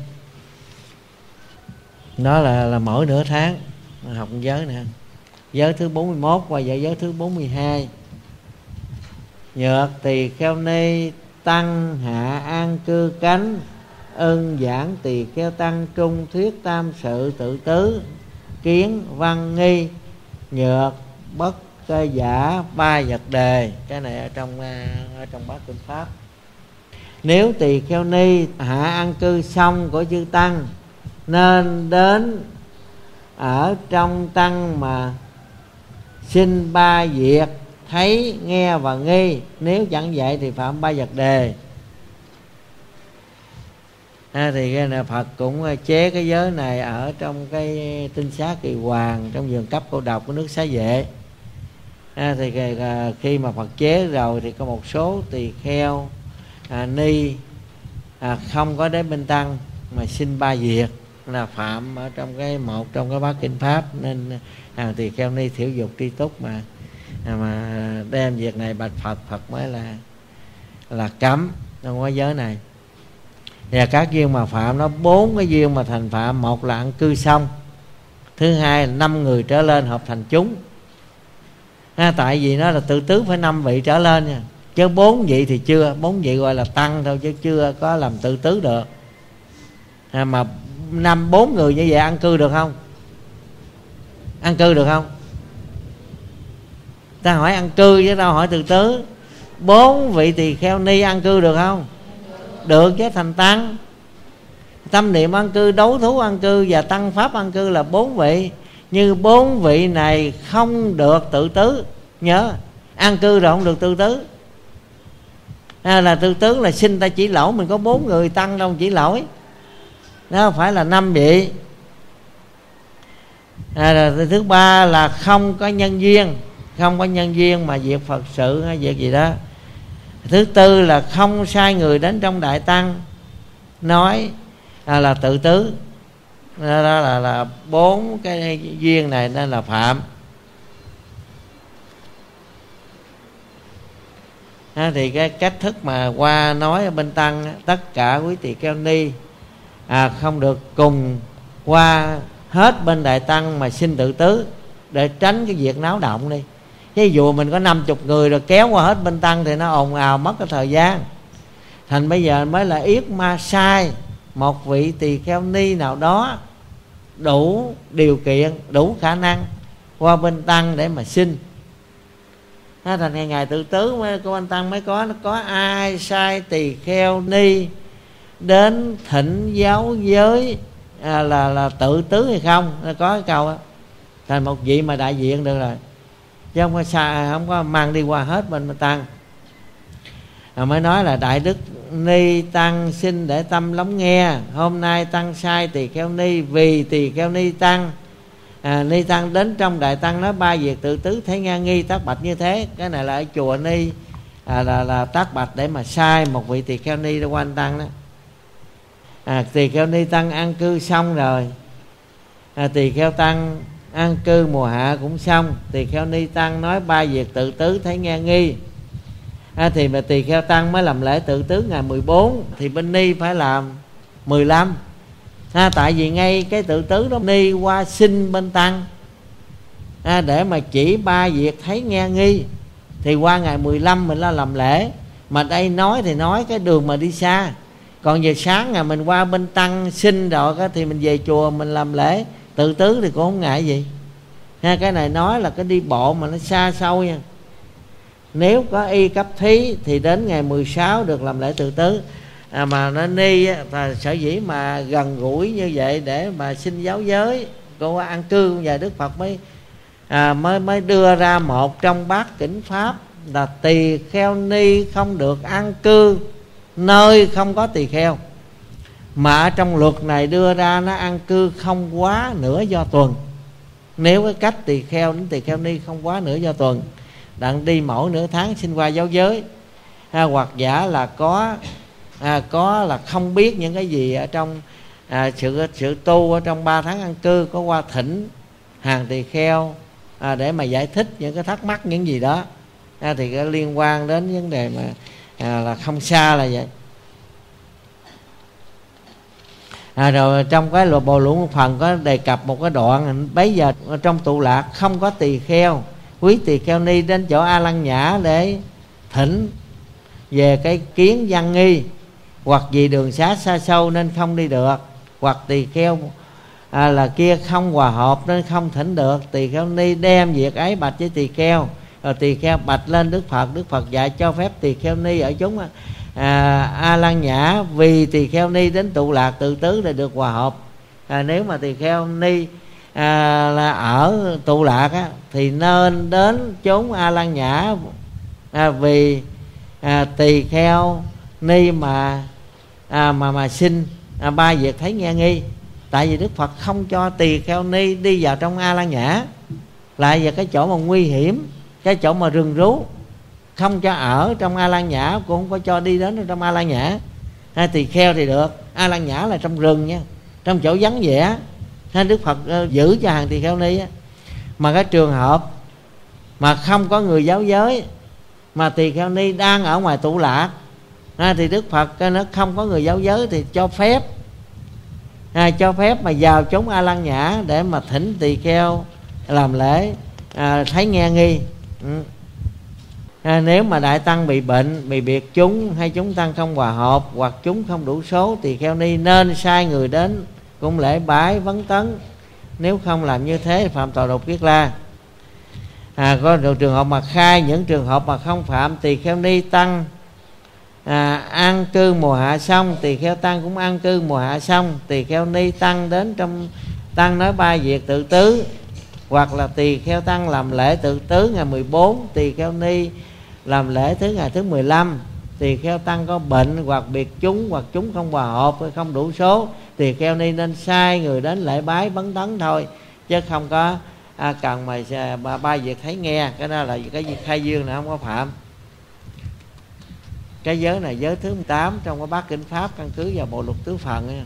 Đó là là mỗi nửa tháng học giới nè, giới thứ bốn mươi mốt qua giới giới thứ bốn mươi hai. Nhược tỳ kheo ni tăng hạ an cư cánh, ân giảng tỳ kheo tăng trung thuyết tam sự tự tứ kiến văn nghi, nhược bất cơ giả ba vật đề. Cái này ở trong ở trong bát kinh pháp. Nếu tỳ kheo ni hạ an cư xong của chư tăng, nên đến ở trong tăng mà xin ba việc thấy, nghe và nghi. Nếu chẳng vậy thì phạm ba vật đề. À, thì cái này Phật cũng chế cái giới này ở trong cái tinh xá Kỳ Hoàng, trong vườn cấp cô độc của nước Xá Vệ. À, thì khi mà Phật chế rồi thì có một số tỳ kheo à, ni à, không có đến bên tăng mà xin ba việc là phạm ở trong cái một trong cái bát kinh pháp, nên à, tỳ kheo ni thiểu dục tri túc mà à, mà đem việc này bạch Phật, Phật mới là là cấm trong cái giới này. Và các duyên mà phạm nó bốn cái duyên mà thành phạm, một là ăn cư xong, thứ hai là năm người trở lên hợp thành chúng. À, tại vì nó là tự tứ phải năm vị trở lên nha, chứ bốn vị thì chưa, bốn vị gọi là tăng thôi chứ chưa có làm tự tứ được. À, mà năm bốn người như vậy ăn cư được không? Ăn cư được không? Ta hỏi ăn cư chứ đâu hỏi tự tứ. Bốn vị tỳ kheo ni ăn cư được không? Được chứ, thành tăng. Tâm niệm ăn cư, đấu thú ăn cư và tăng pháp ăn cư là bốn vị. như bốn vị này không được tự tứ. Nhớ, an cư rồi không được tự tứ. À, là tự tứ là xin ta chỉ lỗi, mình có bốn người tăng đâu chỉ lỗi, đó phải là năm vị. À, rồi thứ ba là không có nhân duyên, không có nhân duyên mà việc Phật sự hay việc gì đó. Thứ tư là không sai người đến trong đại tăng nói à, là tự tứ. Đó là là bốn cái duyên này nên là phạm. À, thì cái cách thức mà qua nói ở bên tăng, tất cả quý tỳ kheo ni à, không được cùng qua hết bên đại tăng mà xin tự tứ, để tránh cái việc náo động đi. Ví dụ mình có năm chục người rồi kéo qua hết bên tăng thì nó ồn ào mất cái thời gian. Thành bây giờ mới là yết ma sai một vị tỳ kheo ni nào đó đủ điều kiện, đủ khả năng qua bên tăng để mà xin. Thành ngày ngày tự tứ mới của anh tăng mới có. Nó có ai sai tỳ kheo ni đến thỉnh giáo giới à, là là tự tứ hay không? Nó có cái câu đó. Thành một vị mà đại diện được rồi, chứ không có sai, không có mang đi qua hết bên tăng. À, mới nói là đại đức ni tăng xin để tâm lắng nghe. Hôm nay tăng sai tỳ kheo ni vì tỳ kheo ni tăng à, ni tăng đến trong đại tăng nói ba việc tự tứ thấy ngang nghi tác bạch như thế. Cái này là ở chùa ni à, là là tác bạch để mà sai một vị tỳ kheo ni qua anh tăng đó. À, tỳ kheo ni tăng an cư xong rồi, à, tỳ kheo tăng an cư mùa hạ cũng xong, tỳ kheo ni tăng nói ba việc tự tứ thấy ngang nghi. À, thì mà tỳ kheo tăng mới làm lễ tự tứ ngày mười bốn, thì bên ni phải làm mười lăm. À, tại vì ngay cái tự tứ đó ni qua xin bên tăng à, để mà chỉ ba việc thấy nghe nghi, thì qua ngày mười lăm mình là làm lễ. Mà đây nói thì nói cái đường mà đi xa, còn về sáng ngày mình qua bên tăng xin rồi thì mình về chùa mình làm lễ tự tứ thì cũng không ngại gì. Ha, cái này nói là cái đi bộ mà nó xa xôi nha. Nếu có y cấp thí thì đến ngày mười sáu được làm lễ tự tứ. À, mà nó ni và sở dĩ mà gần gũi như vậy để mà xin giáo giới cô an cư, và Đức Phật mới à, mới mới đưa ra một trong bát kỉnh pháp là tỳ kheo ni không được an cư nơi không có tỳ kheo. Mà ở trong luật này đưa ra nó an cư không quá nửa do tuần. Nếu cái cách tỳ kheo đến tỳ kheo ni không quá nửa do tuần, đặng đi mỗi nửa tháng xin qua giáo giới. À, hoặc giả là có à, có là không biết những cái gì ở trong à, sự sự tu ở trong ba tháng an cư, có qua thỉnh hàng tỳ kheo à, để mà giải thích những cái thắc mắc những gì đó à, thì cái liên quan đến vấn đề mà à, là không xa là vậy. À, rồi trong cái luật Bồ Luận một phần có đề cập một cái đoạn bấy giờ trong tụ lạc không có tỳ kheo, quý tỳ kheo ni đến chỗ A Lăng Nhã để thỉnh về cái kiến văn nghi, hoặc vì đường xá xa sâu nên không đi được, hoặc tỳ kheo à, là kia không hòa hợp nên không thỉnh được. Tỳ kheo ni đem việc ấy bạch với tỳ kheo, rồi tỳ kheo bạch lên Đức Phật. Đức Phật dạy cho phép tỳ kheo ni ở chúng à, A Lăng Nhã vì tỳ kheo ni đến tụ lạc tự tứ để được hòa hợp. À, nếu mà tỳ kheo ni à, là ở tụ lạc á, thì nên đến chốn A Lăng Nhã à, vì à, tỳ kheo ni mà à, mà mà xin à, ba việc thấy nghe nghi. Tại vì Đức Phật không cho tỳ kheo ni đi vào trong A La Nhã, lại vào cái chỗ mà nguy hiểm, cái chỗ mà rừng rú, không cho ở trong A La Nhã, cũng không có cho đi đến trong A La Nhã. À, tỳ kheo thì được, A La Nhã là trong rừng nha, trong chỗ vắng vẻ. Nên Đức Phật uh, giữ cho hàng tỳ kheo ni á. Mà cái trường hợp mà không có người giáo giới, mà tỳ kheo ni đang ở ngoài tụ lạc, à, thì Đức Phật uh, nó không có người giáo giới thì cho phép, à, cho phép mà vào chốn A La Nhã để mà thỉnh tỳ kheo làm lễ à, thấy nghe nghi. Ừ. À, nếu mà đại tăng bị bệnh, bị biệt chúng, hay chúng tăng không hòa hợp, hoặc chúng không đủ số, tỳ kheo ni nên sai người đến cung lễ bái vấn tấn. Nếu không làm như thế phạm tội độc kiết la. À, có được trường hợp mà khai những trường hợp mà không phạm, tỳ kheo ni tăng à, an cư mùa hạ xong, tỳ kheo tăng cũng an cư mùa hạ xong. Tỳ kheo ni tăng đến trong tăng nói ba việc tự tứ, hoặc là tỳ kheo tăng làm lễ tự tứ ngày mười bốn, tỳ kheo ni làm lễ thứ ngày thứ mười lăm. Tỳ kheo tăng có bệnh hoặc biệt chúng, hoặc chúng không hòa hợp hay không đủ số, tỳ kheo ni nên sai người đến lễ bái vấn tấn thôi, chứ không có à, cần mà ba, ba việc thấy nghe. Cái đó là cái việc khai dương này không có phạm. Cái giới này giới thứ mười tám trong cái bát kinh pháp, căn cứ vào bộ luật tứ phần.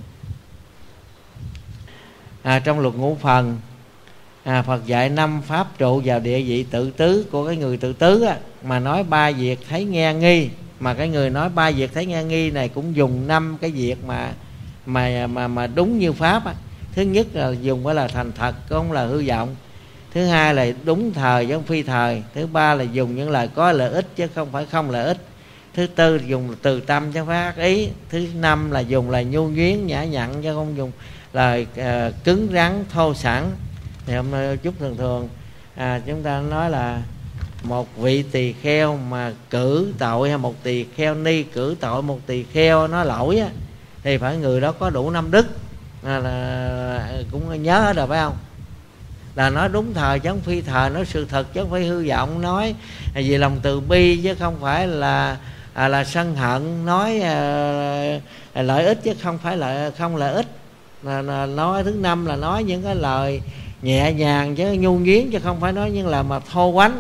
À, trong luật ngũ phần, à, Phật dạy năm pháp trụ vào địa vị tự tứ của cái người tự tứ á, mà nói ba việc thấy nghe nghi. Mà cái người nói ba việc thấy nghe nghi này cũng dùng năm cái việc mà mà mà mà đúng như pháp á. Thứ nhất là dùng phải là thành thật, không là hư vọng. Thứ hai là đúng thời chứ không phi thời. Thứ ba là dùng những lời có lợi ích chứ không phải không lợi ích. Thứ tư là dùng từ tâm chứ không phải ác ý. Thứ năm là dùng lời nhu nhuyến nhã nhặn chứ không dùng lời uh, cứng rắn thô sẵn. Thì hôm nay chút thường thường à, chúng ta nói là một vị tỳ kheo mà cử tội, hay một tỳ kheo ni cử tội một tỳ kheo nó lỗi á, thì phải người đó có đủ năm đức. À, là cũng nhớ hết rồi phải không? Là nói đúng thời chứ không phi thời, nói sự thật chứ không phải hư vọng, nói vì lòng từ bi chứ không phải là à, là sân hận, nói à, lợi ích chứ không phải là không lợi ích. Là, là nói thứ năm là nói những cái lời nhẹ nhàng chứ nhu nhuyến, chứ không phải nói những lời mà thô quánh.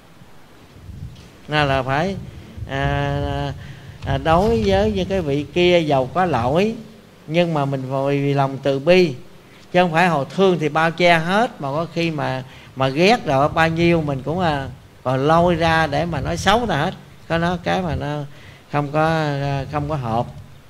Nên là phải à, à, đối với những cái vị kia giàu có lỗi, nhưng mà mình vì lòng từ bi, chứ không phải hồi thương thì bao che hết, mà có khi mà mà ghét rồi bao nhiêu mình cũng à, còn lôi ra để mà nói xấu ta hết. Có nó cái mà nó không có không có hợp.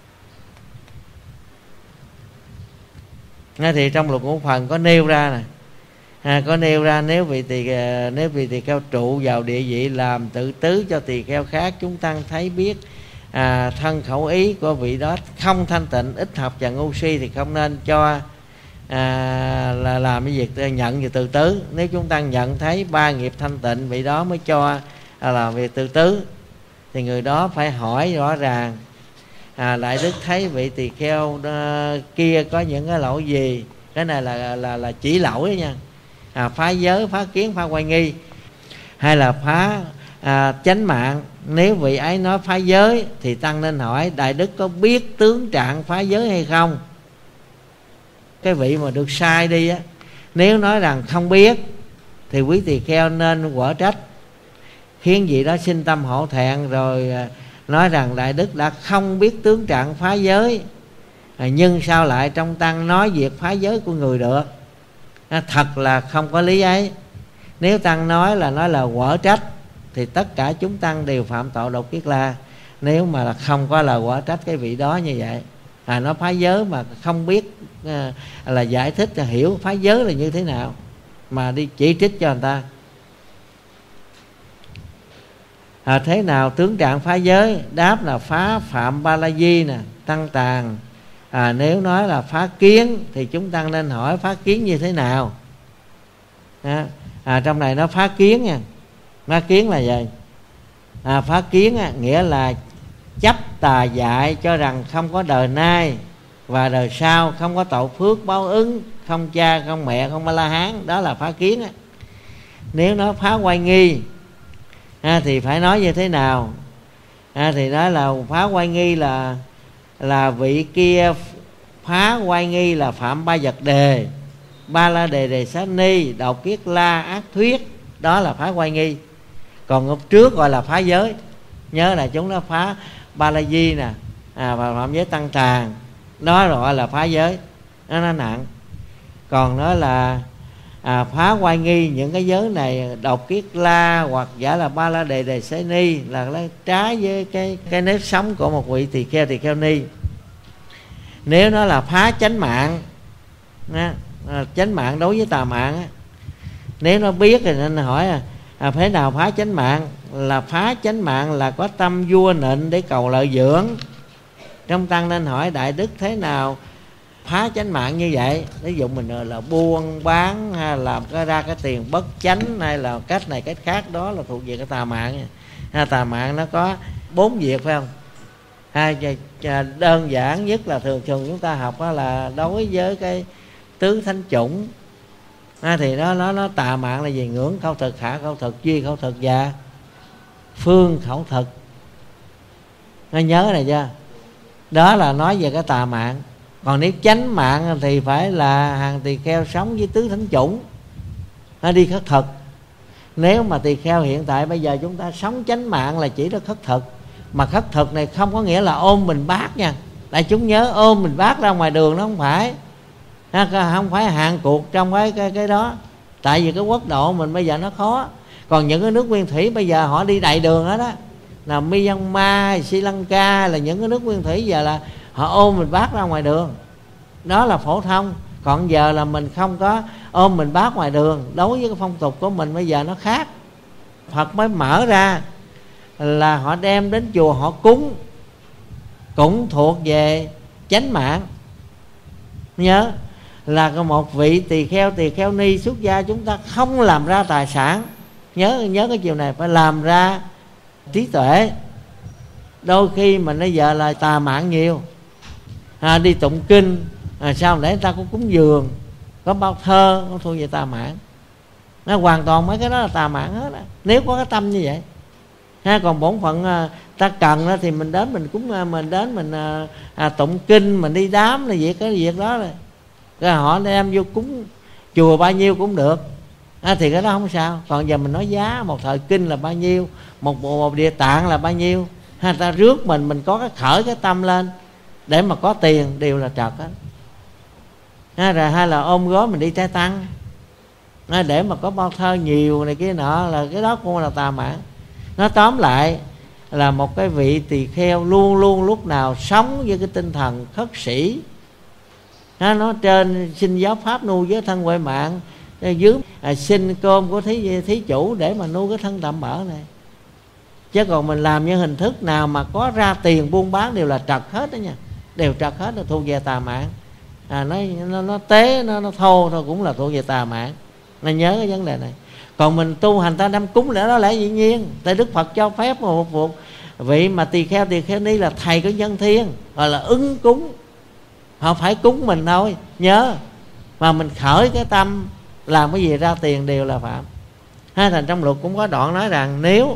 Nên thì trong luật ngũ phần có nêu ra nè, à, có nêu ra nếu vị tỳ nếu vị tỳ kheo trụ vào địa vị làm tự tứ cho tỳ kheo khác, chúng tăng thấy biết à, thân khẩu ý của vị đó không thanh tịnh, ít học và ngu si, thì không nên cho à, là làm cái việc nhận về tự tứ. Nếu chúng tăng nhận thấy ba nghiệp thanh tịnh vị đó mới cho à, làm việc tự tứ, thì người đó phải hỏi rõ ràng à, Đại Đức thấy vị tỳ kheo uh, kia có những cái lỗi gì. Cái này là là là chỉ lỗi nha, à, phá giới, phá kiến, phá oai nghi, hay là phá à, chánh mạng. Nếu vị ấy nói phá giới thì tăng nên hỏi Đại Đức có biết tướng trạng phá giới hay không. Cái vị mà được sai đi á, nếu nói rằng không biết thì quý tỳ kheo nên quở trách, khiến vị đó sinh tâm hổ thẹn, rồi nói rằng Đại Đức đã không biết tướng trạng phá giới, à, nhưng sao lại trong tăng nói việc phá giới của người được. À, thật là không có lý ấy. Nếu tăng nói là nói là quở trách thì tất cả chúng tăng đều phạm tội độc kiết la. Nếu mà là không có là quở trách cái vị đó như vậy, à, nó phá giới mà không biết à, là giải thích là hiểu phá giới là như thế nào, mà đi chỉ trích cho người ta. À, thế nào tướng trạng phá giới? Đáp là phá phạm ba la di nè, tăng tàn. À, nếu nói là phá kiến thì chúng tăng nên hỏi phá kiến như thế nào. À, à, trong này nó phá kiến nha. Phá kiến là gì? À, phá kiến à, nghĩa là chấp tà dại cho rằng không có đời nay và đời sau, không có tội phước báo ứng, không cha, không mẹ, không A-la-hán. Đó là phá kiến á. Nếu nó phá oai nghi à, thì phải nói như thế nào? À, thì nói là phá oai nghi là là vị kia phá oai nghi là phạm ba vật đề, ba la đề đề xá ni, độc kiết la, ác thuyết, đó là phá oai nghi. Còn lúc trước gọi là phá giới. Nhớ là chúng nó phá ba la di nè, à, và phạm giới tăng tràng, đó gọi là phá giới, nó, nó nặng. Còn nó là à, phá oai nghi, những cái giới này độc kiết la hoặc giả là ba la đề đề xá ni là nó trái với cái cái nếp sống của một vị tỳ kheo tỳ kheo ni. Nếu nó là phá chánh mạng, à, chánh mạng đối với tà mạng á, nếu nó biết thì nên hỏi à, à thế nào phá chánh mạng? Là phá chánh mạng là có tâm vua nịnh để cầu lợi dưỡng. Trong tăng nên hỏi đại đức thế nào phá chánh mạng như vậy? Ví dụ mình là buôn bán hay làm cái ra cái tiền bất chánh, hay là cách này cách khác, đó là thuộc về cái tà mạng. Ha, tà mạng nó có bốn việc phải không? Ha, đơn giản nhất là thường thường chúng ta học là đối với cái tứ thánh chủng, ha, thì nó nó nó tà mạng là gì? Ngưỡng khẩu thực, hạ khẩu thực, duy khẩu thực và phương khẩu thực. Nó nhớ này chưa? Đó là nói về cái tà mạng. Còn nếu chánh mạng thì phải là hàng tỳ kheo sống với tứ thánh chủng, nó đi khất thực. Nếu mà tỳ kheo hiện tại bây giờ chúng ta sống chánh mạng là chỉ là khất thực. Mà khất thực này không có nghĩa là ôm bình bát nha. Đại chúng nhớ, ôm bình bát ra ngoài đường nó không phải, không phải hạn cuộc trong cái, cái cái đó. Tại vì cái quốc độ mình bây giờ nó khó. Còn những cái nước nguyên thủy bây giờ họ đi đầy đường đó đó, là Myanmar, Sri Lanka, là những cái nước nguyên thủy giờ là họ ôm mình bát ra ngoài đường, đó là phổ thông. Còn giờ là mình không có ôm mình bát ngoài đường. Đối với cái phong tục của mình bây giờ nó khác. Phật mới mở ra là họ đem đến chùa họ cúng, cũng thuộc về chánh mạng. Nhớ là một vị tỳ kheo tỳ kheo ni xuất gia chúng ta không làm ra tài sản. Nhớ nhớ cái chiều này, phải làm ra trí tuệ. Đôi khi mình bây giờ là tà mạng nhiều, à, đi tụng kinh, à, sao để người ta có cúng dường, có bao thơ, nó thuộc về tà mạng. Nó hoàn toàn mấy cái đó là tà mạng hết á, nếu có cái tâm như vậy. Ha, còn bổn phận à, ta cần đó, thì mình đến mình cúng, mình đến mình à, à, tụng kinh, mình đi đám là việc cái việc đó rồi. Rồi họ đem vô cúng chùa bao nhiêu cũng được, à, thì cái đó không sao. Còn giờ mình nói giá một thời kinh là bao nhiêu, một bộ một địa tạng là bao nhiêu, ha, ta rước mình mình có cái khởi cái tâm lên để mà có tiền đều là trật hết. Ha, rồi hay là ôm gói mình đi trai tăng, ha, để mà có bao thơ nhiều này kia nọ, là cái đó cũng là tà mạng. Nó tóm lại là một cái vị tỳ kheo luôn luôn lúc nào sống với cái tinh thần khất sĩ. Ha, nó trên xin giáo pháp nuôi với thân huệ mạng, dưới à, xin cơm của thí, thí chủ để mà nuôi cái thân tạm bỡ này. Chứ còn mình làm những hình thức nào mà có ra tiền buôn bán đều là trật hết đó nha, đều trật hết, là thuộc về tà mạng. À, nó, nó, nó tế, nó, nó thô thôi cũng là thuộc về tà mạng. Nên nhớ cái vấn đề này. Còn mình tu hành ta đem cúng để đó lẽ dĩ nhiên. Tại Đức Phật cho phép một phục vị mà tỳ kheo tỳ kheo ni là thầy của nhân thiên, gọi là ứng cúng. Họ phải cúng mình thôi, nhớ. Mà mình khởi cái tâm làm cái gì ra tiền đều là phạm. Ha, thành trong luật cũng có đoạn nói rằng nếu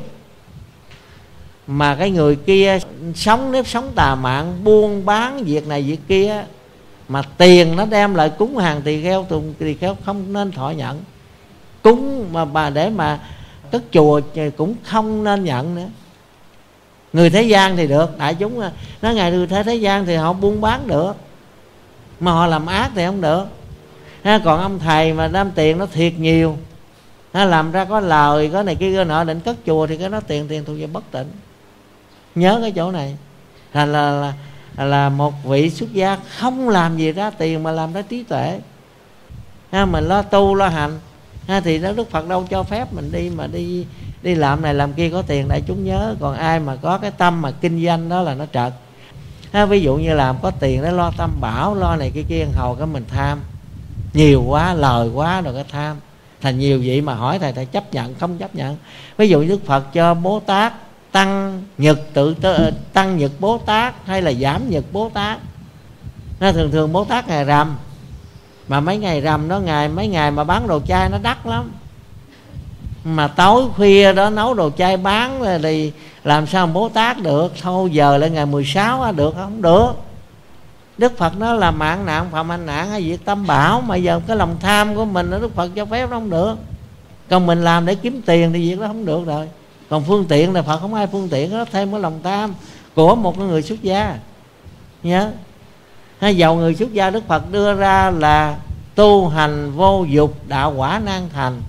mà cái người kia sống nếp sống tà mạng, buôn bán việc này việc kia, mà tiền nó đem lại cúng hàng tỳ kheo, tùng tỳ kheo không nên thọ nhận. Cúng mà bà để mà cất chùa cũng không nên nhận nữa. Người thế gian thì được, đại chúng nói ngày người thế thế gian thì họ buôn bán được, mà họ làm ác thì không được. Ha, còn ông thầy mà đem tiền nó thiệt nhiều, ha, làm ra có lời có này kia nọ định cất chùa, thì cái đó tiền tiền thuộc về bất tịnh. Nhớ cái chỗ này là là, là là một vị xuất gia không làm gì ra tiền mà làm ra trí tuệ. Ha, mình lo tu lo hành, ha, thì đó Đức Phật đâu cho phép mình đi mà đi đi làm này làm kia có tiền, đại chúng nhớ. Còn ai mà có cái tâm mà kinh doanh đó là nó trật. Ha, ví dụ như làm có tiền để lo tam bảo, lo này kia kia hầu cái mình tham nhiều quá, lời quá rồi cái tham. Thành nhiều vị mà hỏi thầy, thầy chấp nhận không chấp nhận. Ví dụ Đức Phật cho Bố Tát tăng nhật tự tăng nhật Bố Tát hay là giảm nhật Bố Tát. Nó thường thường Bố Tát ngày rằm, mà mấy ngày rằm đó ngày mấy ngày mà bán đồ chay nó đắt lắm, mà tối khuya đó nấu đồ chay bán thì làm sao Bố Tát được. Thôi giờ lên ngày mười sáu được không? Được. Đức Phật nó là mạng nạn phạm hành nạn hay việc tam bảo, mà giờ cái lòng tham của mình Đức Phật cho phép nó không được. Còn mình làm để kiếm tiền thì việc đó không được rồi. Còn phương tiện là Phật không ai phương tiện đó, thêm cái lòng tham của một người xuất gia nhớ. Hay dầu người xuất gia Đức Phật đưa ra là tu hành vô dục đạo quả nan thành.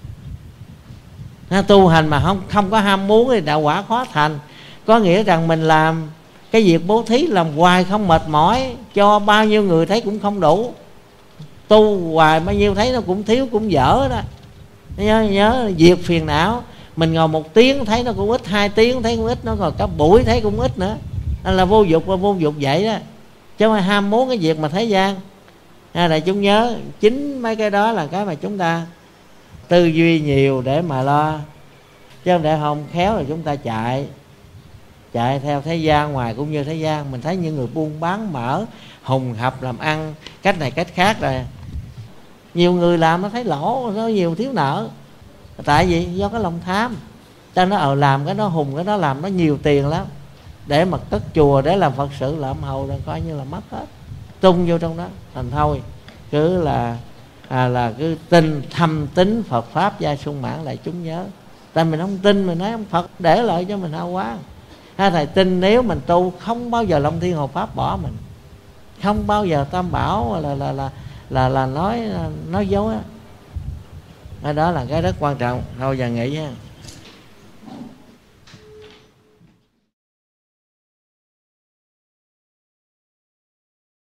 Tu hành mà không không có ham muốn thì đạo quả khó thành. Có nghĩa rằng mình làm cái việc bố thí làm hoài không mệt mỏi, cho bao nhiêu người thấy cũng không đủ. Tu hoài bao nhiêu thấy nó cũng thiếu cũng dở đó. Nhớ, nhớ diệt phiền não. Mình ngồi một tiếng thấy nó cũng ít, hai tiếng thấy cũng ít, nó còn cả buổi thấy cũng ít nữa. Nên là vô dục và vô dục vậy đó, chứ không ham muốn cái việc mà thế gian. À, đại chúng nhớ chính mấy cái đó là cái mà chúng ta tư duy nhiều để mà lo, chứ không để không khéo rồi chúng ta chạy chạy theo thế gian ngoài cũng như thế gian. Mình thấy những người buôn bán mở hùng hập làm ăn cách này cách khác rồi, nhiều người làm nó thấy lỗ, nó nhiều thiếu nợ. Tại vì do cái lòng tham, cho nó ở làm cái nó hùng, cái nó làm nó nhiều tiền lắm, để mà cất chùa để làm Phật sự làm hầu rồi coi như là mất hết, tung vô trong đó. Thành thôi cứ là à, là cứ tin thâm tín Phật pháp gia sung mãn lại chúng nhớ. Tại mình không tin, mình nói ông Phật để lại cho mình hao quá. Hai thầy tin nếu mình tu không bao giờ Long Thiên Hộ Pháp bỏ mình, không bao giờ Tam Bảo là là là là, là nói nói dối á. Đó là cái rất quan trọng. Thôi giờ nghỉ ha.